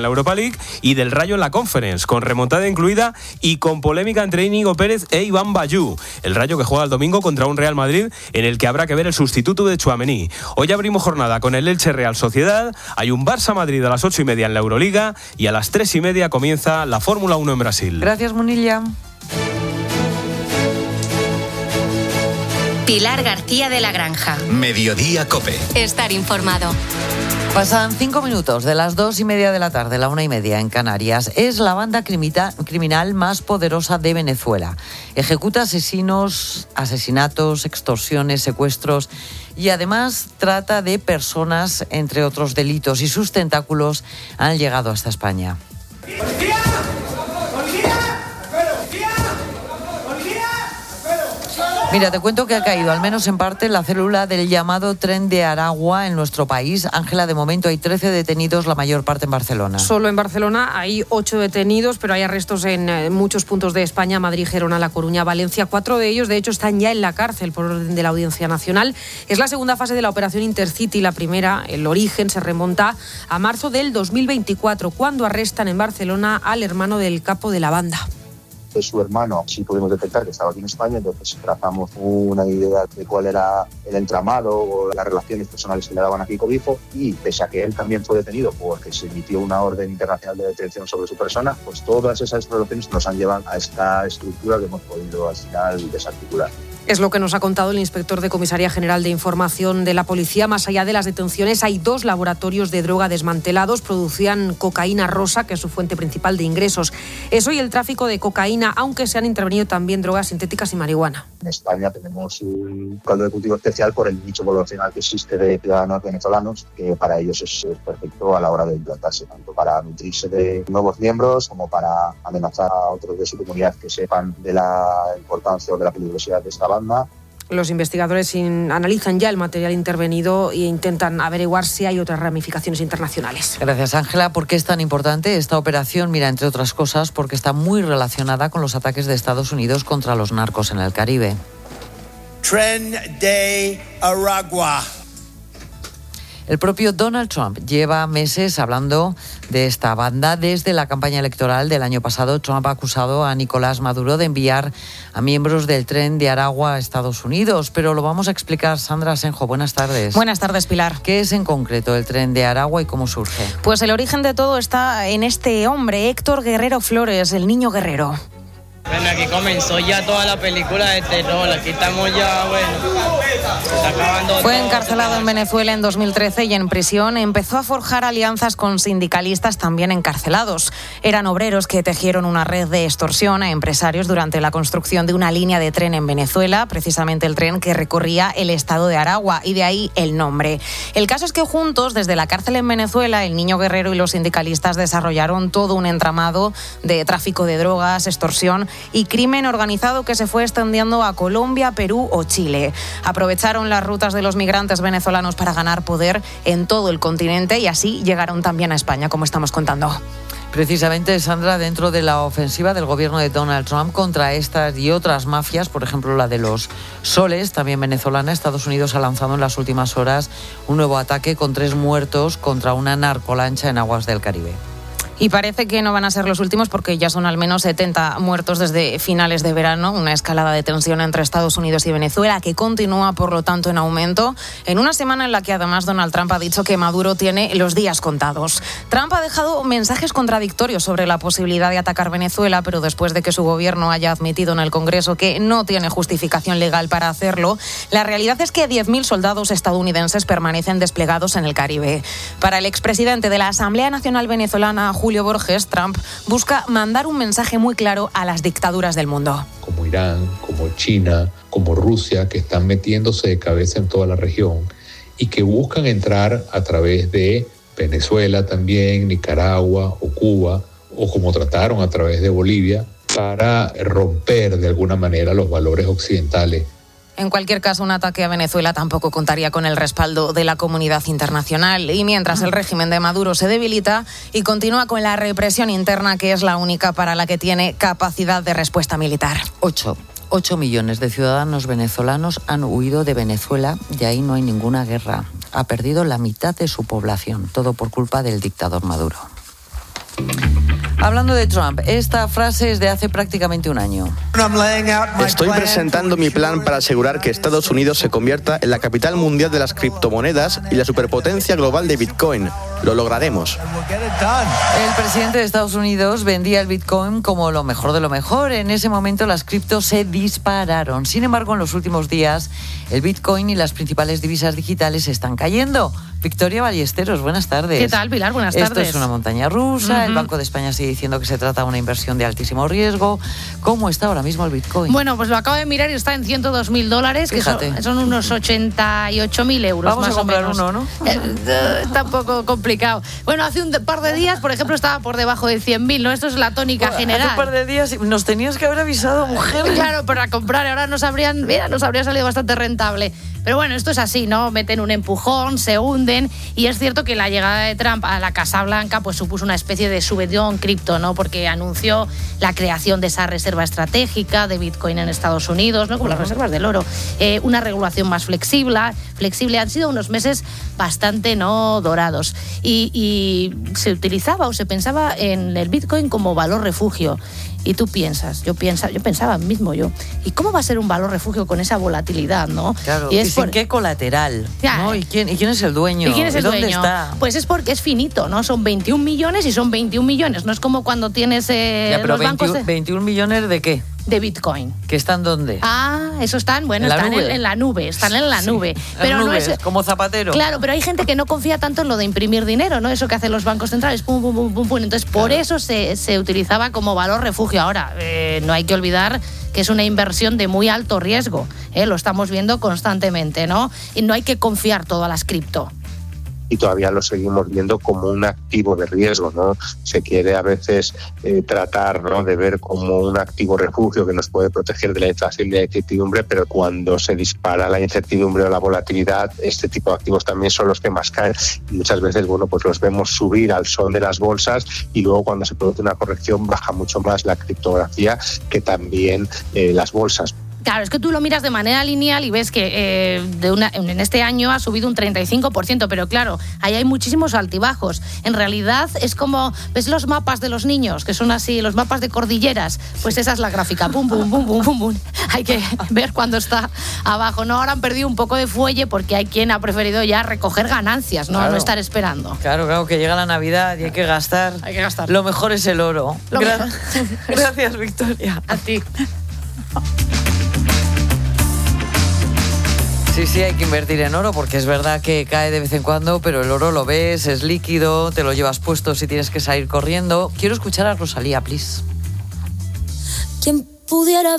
en la Europa League y del Rayo en la Conference, con remontada incluida y con polémica entre Íñigo Pérez e Iván Bayú. El Rayo que juega el domingo contra un Real Madrid en el que habrá que ver el sustituto de Tchouaméni. Hoy abrimos jornada con el Elche Real Sociedad, hay un Barça-Madrid a las 8:30 en la Euroliga y a las 3:30 comienza la Fórmula 1 en Brasil. Gracias, Munilla. Pilar García de la Granja. Mediodía COPE. Estar informado. Pasan 5 minutos de las 2:30 de la tarde, la 1:30 en Canarias. Es la banda criminal más poderosa de Venezuela. Ejecuta asesinatos, extorsiones, secuestros y además trata de personas, entre otros delitos, y sus tentáculos han llegado hasta España. Mira, te cuento que ha caído, al menos en parte, la célula del llamado Tren de Aragua en nuestro país. Ángela, de momento hay 13 detenidos, la mayor parte en Barcelona. Solo en Barcelona hay 8 detenidos, pero hay arrestos en muchos puntos de España: Madrid, Gerona, La Coruña, Valencia. 4 de ellos, de hecho, están ya en la cárcel por orden de la Audiencia Nacional. Es la segunda fase de la operación Intercity. La primera, el origen, se remonta a marzo del 2024, cuando arrestan en Barcelona al hermano del capo de la banda. De su hermano, sí pudimos detectar que estaba aquí en España, entonces trazamos una idea de cuál era el entramado o las relaciones personales que le daban aquí cobijo, y pese a que él también fue detenido porque se emitió una orden internacional de detención sobre su persona, pues todas esas relaciones nos han llevado a esta estructura que hemos podido al final desarticular. Es lo que nos ha contado el inspector de Comisaría General de Información de la Policía. Más allá de las detenciones, hay 2 laboratorios de droga desmantelados. Producían cocaína rosa, que es su fuente principal de ingresos. Eso y el tráfico de cocaína, aunque se han intervenido también drogas sintéticas y marihuana. En España tenemos un caldo de cultivo especial por el nicho poblacional que existe de ciudadanos venezolanos, que para ellos es perfecto a la hora de implantarse, tanto para nutrirse de nuevos miembros como para amenazar a otros de su comunidad que sepan de la importancia o de la peligrosidad de esta banda. Los investigadores analizan ya el material intervenido e intentan averiguar si hay otras ramificaciones internacionales. Gracias, Ángela. ¿Por qué es tan importante esta operación? Mira, entre otras cosas, porque está muy relacionada con los ataques de Estados Unidos contra los narcos en el Caribe. Tren de Aragua. El propio Donald Trump lleva meses hablando de esta banda. Desde la campaña electoral del año pasado, Trump ha acusado a Nicolás Maduro de enviar a miembros del Tren de Aragua a Estados Unidos. Pero lo vamos a explicar. Sandra Asenjo, buenas tardes. Buenas tardes, Pilar. ¿Qué es en concreto el Tren de Aragua y cómo surge? Pues el origen de todo está en este hombre, Héctor Guerrero Flores, el niño guerrero. Bueno, aquí comenzó ya toda la película de terror, aquí estamos ya, bueno, se está acabando. Fue encarcelado en Venezuela en 2013 y en prisión empezó a forjar alianzas con sindicalistas también encarcelados. Eran obreros que tejieron una red de extorsión a empresarios durante la construcción de una línea de tren en Venezuela, precisamente el tren que recorría el estado de Aragua, y de ahí el nombre. El caso es que juntos, desde la cárcel en Venezuela, el niño guerrero y los sindicalistas desarrollaron todo un entramado de tráfico de drogas, extorsión y crimen organizado que se fue extendiendo a Colombia, Perú o Chile. Aprovecharon las rutas de los migrantes venezolanos para ganar poder en todo el continente y así llegaron también a España, como estamos contando. Precisamente, Sandra, dentro de la ofensiva del gobierno de Donald Trump contra estas y otras mafias, por ejemplo la de los soles, también venezolana, Estados Unidos ha lanzado en las últimas horas un nuevo ataque con 3 muertos contra una narcolancha en aguas del Caribe. Y parece que no van a ser los últimos porque ya son al menos 70 muertos desde finales de verano, una escalada de tensión entre Estados Unidos y Venezuela que continúa, por lo tanto, en aumento, en una semana en la que además Donald Trump ha dicho que Maduro tiene los días contados. Trump ha dejado mensajes contradictorios sobre la posibilidad de atacar Venezuela, pero después de que su gobierno haya admitido en el Congreso que no tiene justificación legal para hacerlo, la realidad es que 10.000 soldados estadounidenses permanecen desplegados en el Caribe. Para el expresidente de la Asamblea Nacional Venezolana, Julio Borges, Trump busca mandar un mensaje muy claro a las dictaduras del mundo. Como Irán, como China, como Rusia, que están metiéndose de cabeza en toda la región y que buscan entrar a través de Venezuela también, Nicaragua o Cuba, o como trataron a través de Bolivia, para romper de alguna manera los valores occidentales. En cualquier caso, un ataque a Venezuela tampoco contaría con el respaldo de la comunidad internacional. Y mientras el régimen de Maduro se debilita y continúa con la represión interna, que es la única para la que tiene capacidad de respuesta militar. 8 millones de ciudadanos venezolanos han huido de Venezuela y ahí no hay ninguna guerra. Ha perdido la mitad de su población, todo por culpa del dictador Maduro. Hablando de Trump, esta frase es de hace prácticamente un año. Estoy presentando mi plan para asegurar que Estados Unidos se convierta en la capital mundial de las criptomonedas y la superpotencia global de Bitcoin. Lo lograremos. El presidente de Estados Unidos vendía el Bitcoin como lo mejor de lo mejor. En ese momento las criptos se dispararon. Sin embargo, en los últimos días, el Bitcoin y las principales divisas digitales están cayendo. Victoria Ballesteros, buenas tardes. ¿Qué tal, Pilar? Buenas tardes. Esto es una montaña rusa. El Banco de España sigue diciendo que se trata de una inversión de altísimo riesgo. ¿Cómo está ahora mismo el Bitcoin? Bueno, pues lo acabo de mirar y está en $102.000, que son unos 88.000 euros. Vamos más a comprar o menos. uno, ¿no? Está un poco complicado. Bueno, hace un par de días, por ejemplo, estaba por debajo de 100.000, ¿no? Esto es la tónica general. Hace un par de días nos tenías que haber avisado, mujer. Claro, para comprar. Ahora nos habría salido bastante rentable. Pero bueno, esto es así, ¿no? Meten un empujón, se hunden, y es cierto que la llegada de Trump a la Casa Blanca pues supuso una especie de subidón cripto, ¿no? Porque anunció la creación de esa reserva estratégica de Bitcoin en Estados Unidos, ¿no? Como las reservas del oro. Una regulación más flexible. Han sido unos meses bastante no dorados. Y se utilizaba o se pensaba en el Bitcoin como valor refugio. Y tú piensas, yo pensaba mismo ¿y cómo va a ser un valor refugio con esa volatilidad, no? Claro, y sin qué colateral, ¿no? ¿Y quién es el dueño? ¿Y quién es el ¿Dónde dueño? está? Pues es porque es finito, ¿no? Son 21 millones y son 21 millones. No es como cuando tienes pero los bancos... 21 millones ¿de qué? De Bitcoin. ¿Que están dónde? Eso están, bueno, están en la nube, están en la nube. Pero no es como Zapatero. Claro, pero hay gente que no confía tanto en lo de imprimir dinero, ¿no? Eso que hacen los bancos centrales, pum, pum, pum, pum, pum. Entonces, por eso se utilizaba como valor refugio. Ahora, no hay que olvidar que es una inversión de muy alto riesgo, lo estamos viendo constantemente, ¿no? Y no hay que confiar todo a las cripto. Y todavía lo seguimos viendo como un activo de riesgo, ¿no? Se quiere a veces tratar, ¿no?, de ver como un activo refugio que nos puede proteger de la inflación y de la incertidumbre, pero cuando se dispara la incertidumbre o la volatilidad, este tipo de activos también son los que más caen. Y muchas veces, bueno, pues los vemos subir al son de las bolsas y luego cuando se produce una corrección baja mucho más la criptografía que también las bolsas. Claro, es que tú lo miras de manera lineal y ves que en este año ha subido un 35%, pero claro, ahí hay muchísimos altibajos. En realidad es como, ¿ves los mapas de los niños? Que son así, los mapas de cordilleras. Pues esa es la gráfica, pum, pum, pum, pum, pum, pum. Hay que ver cuándo está abajo. No, ahora han perdido un poco de fuelle porque hay quien ha preferido ya recoger ganancias, ¿no? Claro. No estar esperando. Claro, que llega la Navidad y hay que gastar. Lo mejor es el oro. Gracias, Victoria. A ti. Sí, hay que invertir en oro porque es verdad que cae de vez en cuando, pero el oro lo ves, es líquido, te lo llevas puesto si tienes que salir corriendo. Quiero escuchar a Rosalía, please. ¿Quién pudiera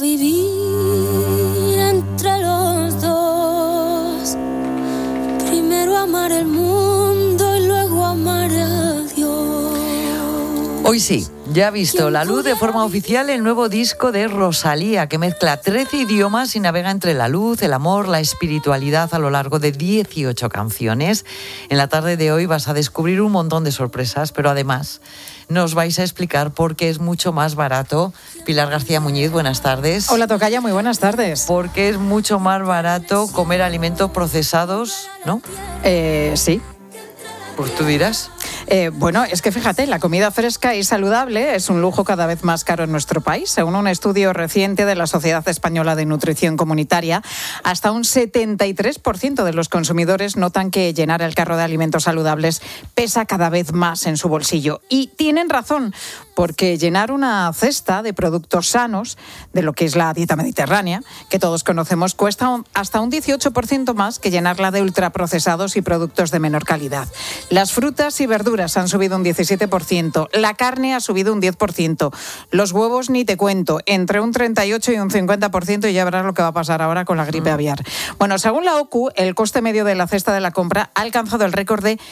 vivir entre los dos? Primero amar el mundo y luego amar a Dios. Hoy sí, ya ha visto la luz de forma oficial el nuevo disco de Rosalía, que mezcla 13 idiomas y navega entre la luz, el amor, la espiritualidad a lo largo de 18 canciones. En la tarde de hoy vas a descubrir un montón de sorpresas, pero además nos vais a explicar por qué es mucho más barato. Pilar García Muñiz, buenas tardes. Hola, tocaya, muy buenas tardes. ¿Por qué es mucho más barato comer alimentos procesados, no? Sí. Pues tú dirás. Bueno, es que fíjate, la comida fresca y saludable es un lujo cada vez más caro en nuestro país. Según un estudio reciente de la Sociedad Española de Nutrición Comunitaria, hasta un 73% de los consumidores notan que llenar el carro de alimentos saludables pesa cada vez más en su bolsillo. Y tienen razón, porque llenar una cesta de productos sanos, de lo que es la dieta mediterránea, que todos conocemos, cuesta hasta un 18% más que llenarla de ultraprocesados y productos de menor calidad. Las frutas y verduras han subido un 17%, la carne ha subido un 10%, los huevos ni te cuento, entre un 38 y un 50%, y ya verás lo que va a pasar ahora con la gripe aviar. Bueno, según la OCU, el coste medio de la cesta de la compra ha alcanzado el récord de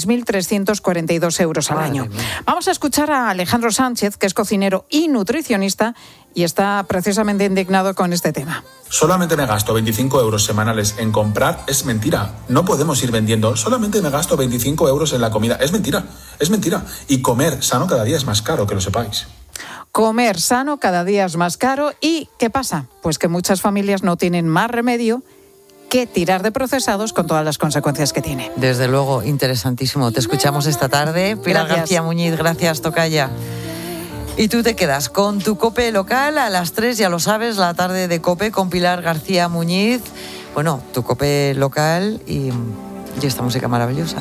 6.342 euros al año. Vamos a escuchar a Alejandro Sánchez, que es cocinero y nutricionista, y está precisamente indignado con este tema. Solamente me gasto 25 euros semanales en comprar, es mentira. No podemos ir vendiendo, solamente me gasto 25 euros en la comida. Es mentira. Y comer sano cada día es más caro, que lo sepáis. Comer sano cada día es más caro. ¿Y qué pasa? Pues que muchas familias no tienen más remedio que tirar de procesados con todas las consecuencias que tiene. Desde luego, interesantísimo. Te escuchamos esta tarde. Pilar García Muñiz, gracias, tocaya. Y tú te quedas con tu COPE local a las 3, ya lo sabes, la tarde de COPE con Pilar García Muñiz. Bueno, tu COPE local y esta música maravillosa.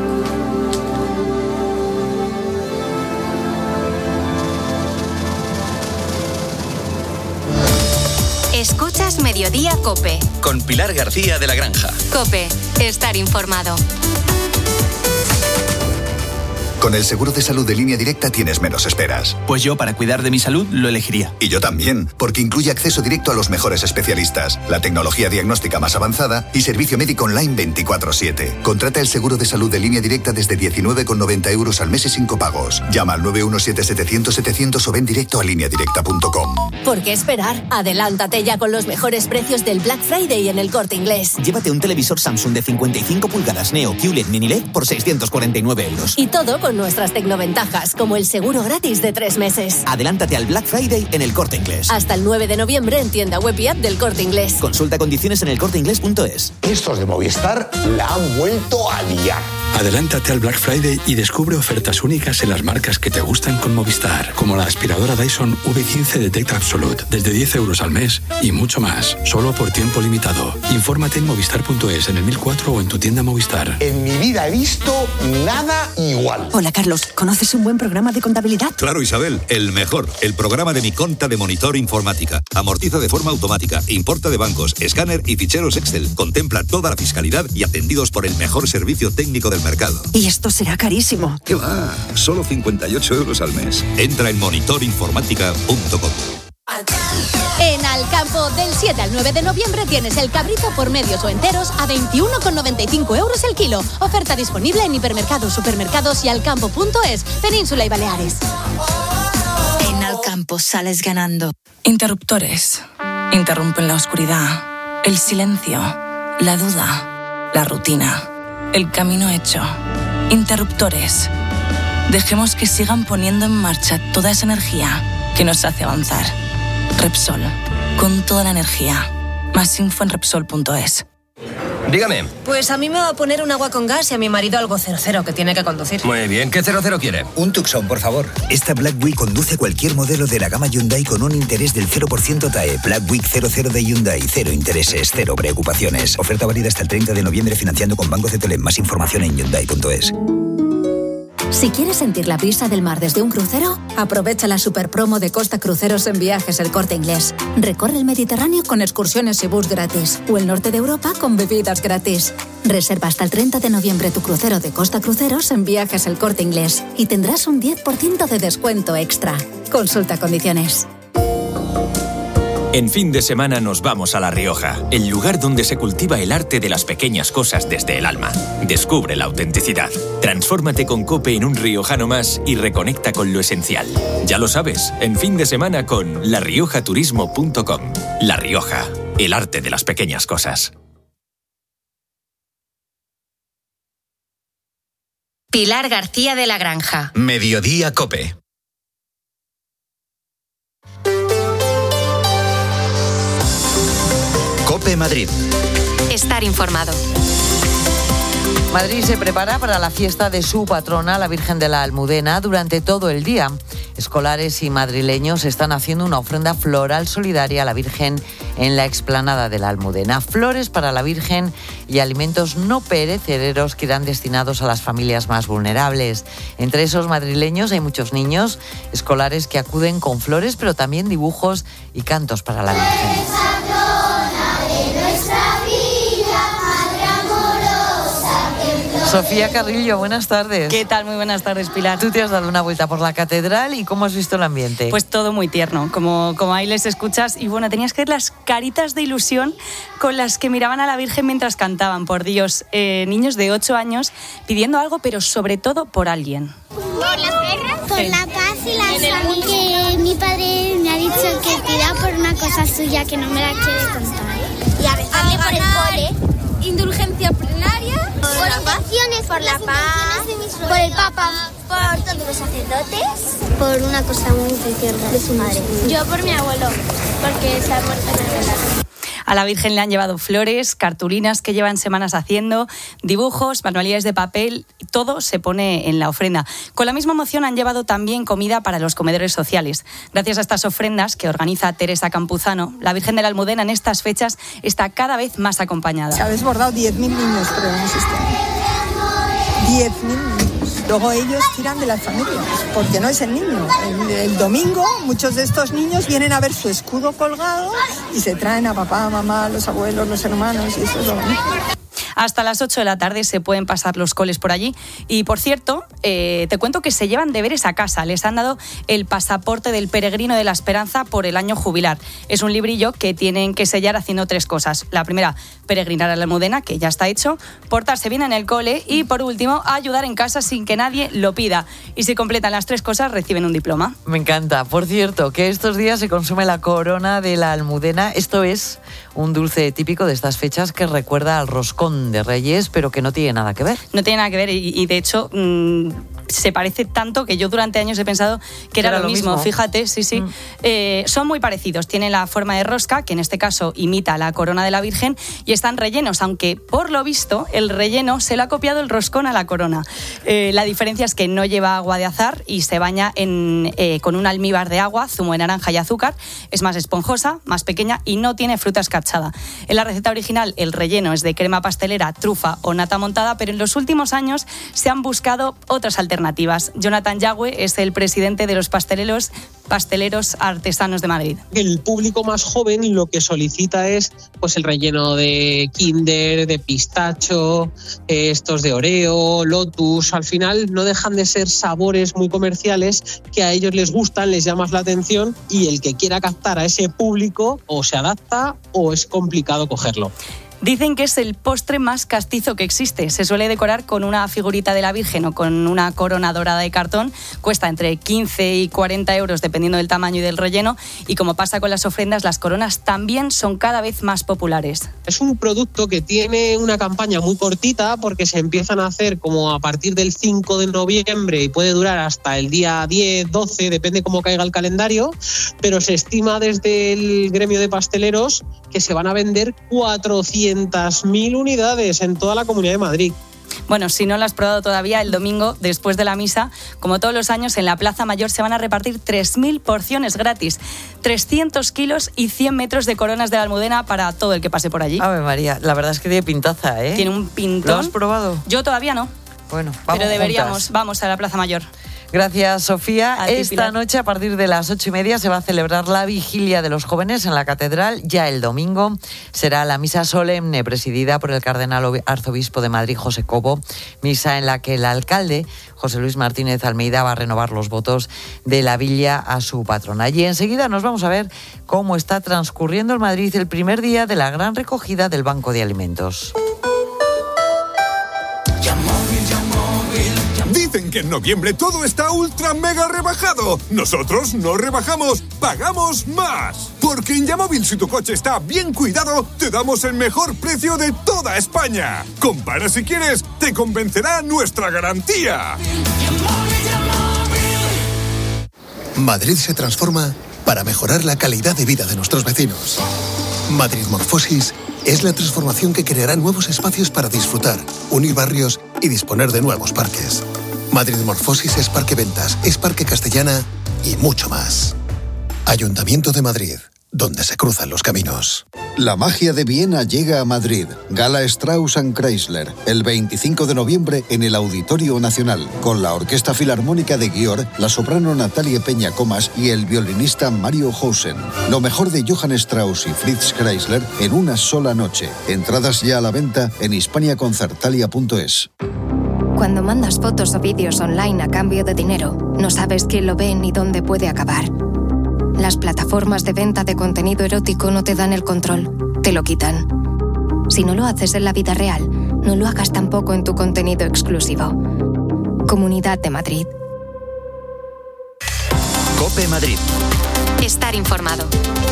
Escuchas Mediodía COPE. Con Pilar García de la Granja. COPE, estar informado. Con el seguro de salud de Línea Directa tienes menos esperas. Pues yo, para cuidar de mi salud, lo elegiría. Y yo también, porque incluye acceso directo a los mejores especialistas, la tecnología diagnóstica más avanzada y servicio médico online 24/7. Contrata el seguro de salud de Línea Directa desde 19,90 € al mes y sin copagos. Llama al 917-700-700 o ven directo a lineadirecta.com. ¿Por qué esperar? Adelántate ya con los mejores precios del Black Friday en El Corte Inglés. Llévate un televisor Samsung de 55 pulgadas Neo QLED Mini LED por 649 €. Y todo con nuestras tecnoventajas, como el seguro gratis de 3 meses. Adelántate al Black Friday en El Corte Inglés. Hasta el 9 de noviembre en tienda web y app del Corte Inglés. Consulta condiciones en elcorteinglés.es. Estos de Movistar la han vuelto a liar. Adelántate al Black Friday y descubre ofertas únicas en las marcas que te gustan con Movistar, como la aspiradora Dyson V15 Detect Absolute, desde 10 € al mes y mucho más, solo por tiempo limitado. Infórmate en movistar.es, en el 1004 o en tu tienda Movistar. En mi vida he visto nada igual. Hola Carlos, ¿conoces un buen programa de contabilidad? Claro Isabel, el mejor, el programa de Mi Conta de Monitor Informática. Amortiza de forma automática, importa de bancos, escáner y ficheros Excel. Contempla toda la fiscalidad y atendidos por el mejor servicio técnico del mercado. Y esto será carísimo. ¿Qué va? Solo 58 € al mes. Entra en monitorinformática.com. En Alcampo, del 7 al 9 de noviembre tienes el cabrito por medios o enteros a 21,95 € el kilo. Oferta disponible en hipermercados, supermercados y alcampo.es, Península y Baleares. En Alcampo sales ganando. Interruptores. Interrumpen la oscuridad, el silencio, la duda, la rutina, el camino hecho. Interruptores. Dejemos que sigan poniendo en marcha toda esa energía que nos hace avanzar. Repsol, con toda la energía. Más info en Repsol.es. Dígame. Pues a mí me va a poner un agua con gas y a mi marido algo 00 que tiene que conducir. Muy bien, ¿qué 00 quiere? Un Tucson, por favor. Esta Black Week conduce cualquier modelo de la gama Hyundai con un interés del 0% TAE. Black Week 00 de Hyundai. 0 intereses, 0 preocupaciones. Oferta válida hasta el 30 de noviembre financiando con Banco CTLM. Más información en Hyundai.es. Si quieres sentir la brisa del mar desde un crucero, aprovecha la super promo de Costa Cruceros en Viajes El Corte Inglés. Recorre el Mediterráneo con excursiones y bus gratis, o el norte de Europa con bebidas gratis. Reserva hasta el 30 de noviembre tu crucero de Costa Cruceros en Viajes El Corte Inglés y tendrás un 10% de descuento extra. Consulta condiciones. En fin de semana nos vamos a La Rioja, el lugar donde se cultiva el arte de las pequeñas cosas desde el alma. Descubre la autenticidad. Transfórmate con COPE en un riojano más y reconecta con lo esencial. Ya lo sabes, en fin de semana con lariojaturismo.com. La Rioja, el arte de las pequeñas cosas. Pilar García de la Granja. Mediodía COPE. COPE Madrid. Estar informado. Madrid se prepara para la fiesta de su patrona, la Virgen de la Almudena, durante todo el día. Escolares y madrileños están haciendo una ofrenda floral solidaria a la Virgen en la explanada de la Almudena. Flores para la Virgen y alimentos no perecederos que irán destinados a las familias más vulnerables. Entre esos madrileños hay muchos niños, escolares que acuden con flores, pero también dibujos y cantos para la Virgen. Sofía Carrillo, buenas tardes. ¿Qué tal? Muy buenas tardes, Pilar. Tú te has dado una vuelta por la catedral y ¿cómo has visto el ambiente? Pues todo muy tierno, como ahí les escuchas. Y bueno, tenías que ver las caritas de ilusión con las que miraban a la Virgen mientras cantaban, por Dios. Niños de 8 años pidiendo algo, pero sobre todo por alguien. ¿Por las guerras? Por la paz y la salud. Que mi padre me ha dicho que pida por una cosa suya que no me la quiere contar. Y a rezarle por el cole. Indulgencia plenaria. Por las vacaciones, por la paz, por el Papa, por todos los sacerdotes, por una cosa muy preciosa de su madre. Yo por mi abuelo, porque se ha muerto en el verano. A la Virgen le han llevado flores, cartulinas que llevan semanas haciendo, dibujos, manualidades de papel, todo se pone en la ofrenda. Con la misma emoción han llevado también comida para los comedores sociales. Gracias a estas ofrendas que organiza Teresa Campuzano, la Virgen de la Almudena en estas fechas está cada vez más acompañada. Se ha desbordado 10.000 niños, creo, en este año. 10.000 niños. Luego ellos tiran de las familias, porque no es el niño. El domingo muchos de estos niños vienen a ver su escudo colgado y se traen a papá, mamá, los abuelos, los hermanos, y eso es lo bonito. Hasta las 8 de la tarde se pueden pasar los coles por allí. Y, por cierto, te cuento que se llevan deberes a casa. Les han dado el pasaporte del peregrino de la esperanza por el año jubilar. Es un librillo que tienen que sellar haciendo 3 cosas. La primera, peregrinar a la Almudena, que ya está hecho, portarse bien en el cole y, por último, ayudar en casa sin que nadie lo pida. Y si completan las 3 cosas, reciben un diploma. Me encanta. Por cierto, que estos días se consume la corona de la Almudena. Esto es un dulce típico de estas fechas que recuerda al roscón de Reyes, pero que no tiene nada que ver. No tiene nada que ver y de hecho se parece tanto que yo durante años he pensado que era lo mismo. Fíjate, sí. Son muy parecidos. Tienen la forma de rosca, que en este caso imita la corona de la Virgen, y están rellenos, aunque por lo visto el relleno se le ha copiado el roscón a la corona. La diferencia es que no lleva agua de azahar y se baña con un almíbar de agua, zumo de naranja y azúcar. Es más esponjosa, más pequeña y no tiene fruta escarchada. En la receta original el relleno es de crema pastelera, trufa o nata montada, pero en los últimos años se han buscado otras alternativas. Jonathan Yagüe es el presidente de los pasteleros artesanos de Madrid. El público más joven lo que solicita es pues el relleno de Kinder, de pistacho, estos de Oreo, Lotus. Al final no dejan de ser sabores muy comerciales que a ellos les gustan, les llaman la atención, y el que quiera captar a ese público o se adapta o es complicado cogerlo. Dicen que es el postre más castizo que existe. Se suele decorar con una figurita de la Virgen o con una corona dorada de cartón. Cuesta entre 15 y 40 euros dependiendo del tamaño y del relleno. Y como pasa con las ofrendas, las coronas también son cada vez más populares. Es un producto que tiene una campaña muy cortita porque se empiezan a hacer como a partir del 5 de noviembre y puede durar hasta el día 10, 12, depende cómo caiga el calendario. Pero se estima desde el gremio de pasteleros que se van a vender 400.000 unidades en toda la Comunidad de Madrid. Bueno, si no lo has probado todavía, el domingo, después de la misa, como todos los años, en la Plaza Mayor se van a repartir 3.000 porciones gratis, 300 kilos y 100 metros de coronas de la Almudena para todo el que pase por allí. Ave María, la verdad es que tiene pintaza, ¿eh? Tiene un pintón. ¿Lo has probado? Yo todavía no. Bueno, vamos. Pero deberíamos, juntas. vamos a la Plaza Mayor. Gracias, Sofía. Esta Esta noche, a partir de las 8:30, se va a celebrar la Vigilia de los Jóvenes en la Catedral. Ya el domingo será la misa solemne presidida por el cardenal arzobispo de Madrid, José Cobo, misa en la que el alcalde, José Luis Martínez Almeida, va a renovar los votos de la villa a su patrona. Y enseguida nos vamos a ver cómo está transcurriendo en Madrid el primer día de la gran recogida del Banco de Alimentos. Dicen que en noviembre todo está ultra mega rebajado. Nosotros no rebajamos, pagamos más. Porque en Yamóvil, si tu coche está bien cuidado, te damos el mejor precio de toda España. Compara si quieres, te convencerá nuestra garantía. Madrid se transforma para mejorar la calidad de vida de nuestros vecinos. Madrid Morfosis es la transformación que creará nuevos espacios para disfrutar, unir barrios y disponer de nuevos parques. Madrid Morfosis es Parque Ventas, es Parque Castellana y mucho más. Ayuntamiento de Madrid, donde se cruzan los caminos. La magia de Viena llega a Madrid. Gala Strauss & Chrysler, el 25 de noviembre en el Auditorio Nacional, con la Orquesta Filarmónica de Győr, la soprano Natalie Peña Comas y el violinista Mario Hausen. Lo mejor de Johann Strauss y Fritz Chrysler en una sola noche. Entradas ya a la venta en hispaniaconcertalia.es. Cuando mandas fotos o vídeos online a cambio de dinero, no sabes quién lo ve ni dónde puede acabar. Las plataformas de venta de contenido erótico no te dan el control, te lo quitan. Si no lo haces en la vida real, no lo hagas tampoco en tu contenido exclusivo. Comunidad de Madrid. COPE Madrid. Estar informado.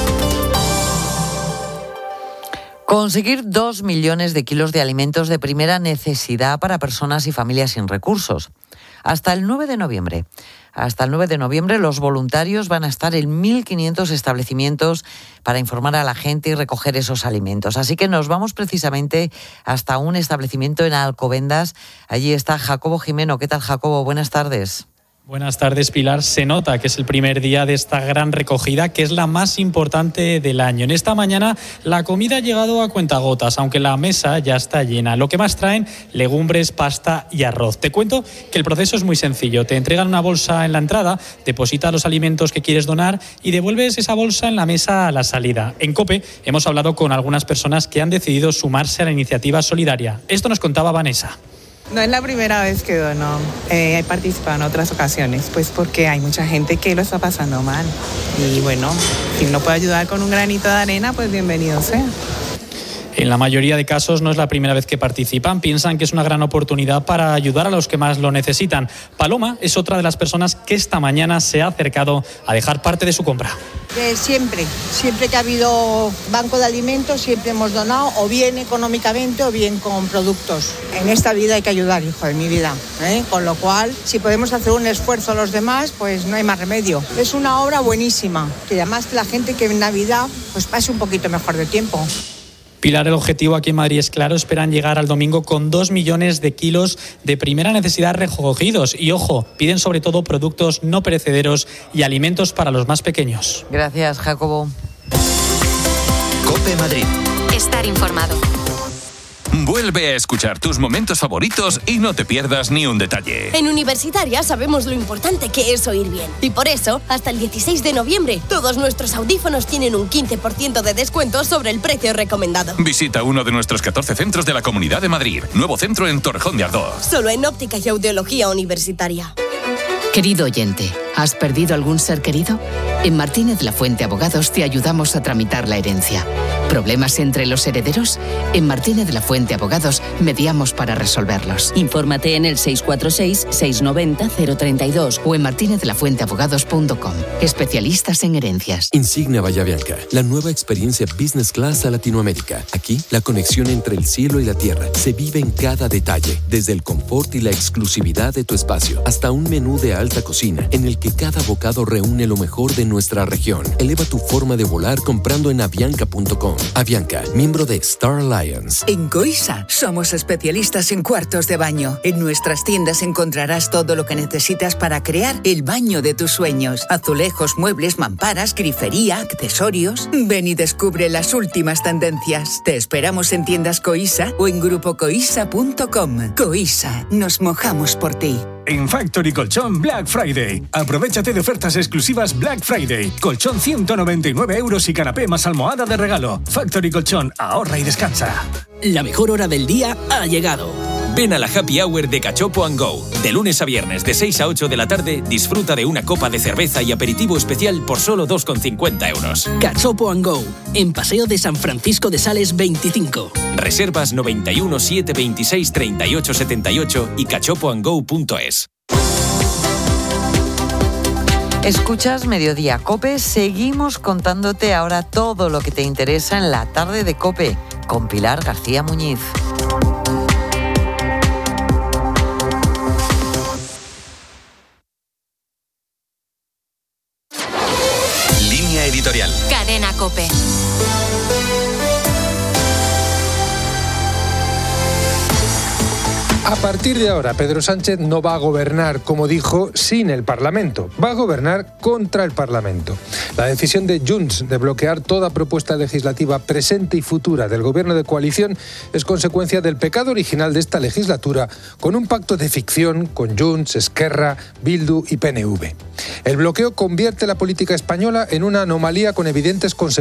Conseguir 2 millones de kilos de alimentos de primera necesidad para personas y familias sin recursos. hasta el 9 de noviembre. Hasta el 9 de noviembre los voluntarios van a estar en 1.500 establecimientos para informar a la gente y recoger esos alimentos. Así que nos vamos precisamente hasta un establecimiento en Alcobendas. Allí está Jacobo Jimeno. ¿Qué tal, Jacobo? Buenas tardes. Buenas tardes, Pilar. Se nota que es el primer día de esta gran recogida, que es la más importante del año. En esta mañana la comida ha llegado a cuentagotas, aunque la mesa ya está llena. Lo que más traen, legumbres, pasta y arroz. Te cuento que el proceso es muy sencillo. Te entregan una bolsa en la entrada, depositas los alimentos que quieres donar y devuelves esa bolsa en la mesa a la salida. En COPE hemos hablado con algunas personas que han decidido sumarse a la iniciativa solidaria. Esto nos contaba Vanessa. No es la primera vez que dono, he participado en otras ocasiones, pues porque hay mucha gente que lo está pasando mal. Y bueno, si uno puede ayudar con un granito de arena, pues bienvenido sea. En la mayoría de casos no es la primera vez que participan, piensan que es una gran oportunidad para ayudar a los que más lo necesitan. Paloma es otra de las personas que esta mañana se ha acercado a dejar parte de su compra. Siempre que ha habido banco de alimentos, siempre hemos donado, o bien económicamente o bien con productos. En esta vida hay que ayudar, hijo de mi vida, con lo cual, si podemos hacer un esfuerzo a los demás, pues no hay más remedio. Es una obra buenísima, que además la gente que en Navidad pues pase un poquito mejor de tiempo. Pilar, el objetivo aquí en Madrid es claro, esperan llegar al domingo con 2 millones de kilos de primera necesidad recogidos. Y ojo, piden sobre todo productos no perecederos y alimentos para los más pequeños. Gracias, Jacobo. COPE Madrid. Estar informado. Vuelve a escuchar tus momentos favoritos y no te pierdas ni un detalle. En Universitaria sabemos lo importante que es oír bien. Y por eso, hasta el 16 de noviembre, todos nuestros audífonos tienen un 15% de descuento sobre el precio recomendado. Visita uno de nuestros 14 centros de la Comunidad de Madrid. Nuevo centro en Torrejón de Ardoz. Solo en Óptica y Audiología Universitaria. Querido oyente, ¿has perdido algún ser querido? En Martínez Lafuente Abogados te ayudamos a tramitar la herencia. ¿Problemas entre los herederos? En Martínez Lafuente Abogados mediamos para resolverlos. Infórmate en el 646-690-032 o en martinezlafuenteabogados.com. Especialistas en herencias. Insignia Bahía Bianca, la nueva experiencia Business Class a Latinoamérica. Aquí, la conexión entre el cielo y la tierra se vive en cada detalle, desde el confort y la exclusividad de tu espacio hasta un menú de alta cocina en el que cada bocado reúne lo mejor de nuestra región. Eleva tu forma de volar comprando en avianca.com. Avianca, miembro de Star Alliance. En Coisa somos especialistas en cuartos de baño. En nuestras tiendas encontrarás todo lo que necesitas para crear el baño de tus sueños. Azulejos, muebles, mamparas, grifería, accesorios. Ven y descubre las últimas tendencias. Te esperamos en tiendas Coisa o en grupocoisa.com. Coisa, nos mojamos por ti. En Factory Colchón Black Friday. Aprovechate de ofertas exclusivas Black Friday. Colchón 199 € y canapé más almohada de regalo. Factory Colchón, ahorra y descansa. La mejor hora del día ha llegado. Ven a la Happy Hour de Cachopo & Go. De lunes a viernes, de 6 a 8 de la tarde, disfruta de una copa de cerveza y aperitivo especial por solo 2,50 €. Cachopo & Go, en Paseo de San Francisco de Sales 25. Reservas 91 726 38 78 y cachopoandgo.es. Escuchas Mediodía COPE, seguimos contándote ahora todo lo que te interesa en la tarde de COPE con Pilar García Muñiz. Línea editorial. Cadena COPE. A partir de ahora, Pedro Sánchez no va a gobernar, como dijo, sin el Parlamento. Va a gobernar contra el Parlamento. La decisión de Junts de bloquear toda propuesta legislativa presente y futura del gobierno de coalición es consecuencia del pecado original de esta legislatura con un pacto de ficción con Junts, Esquerra, Bildu y PNV. El bloqueo convierte la política española en una anomalía con evidentes consecuencias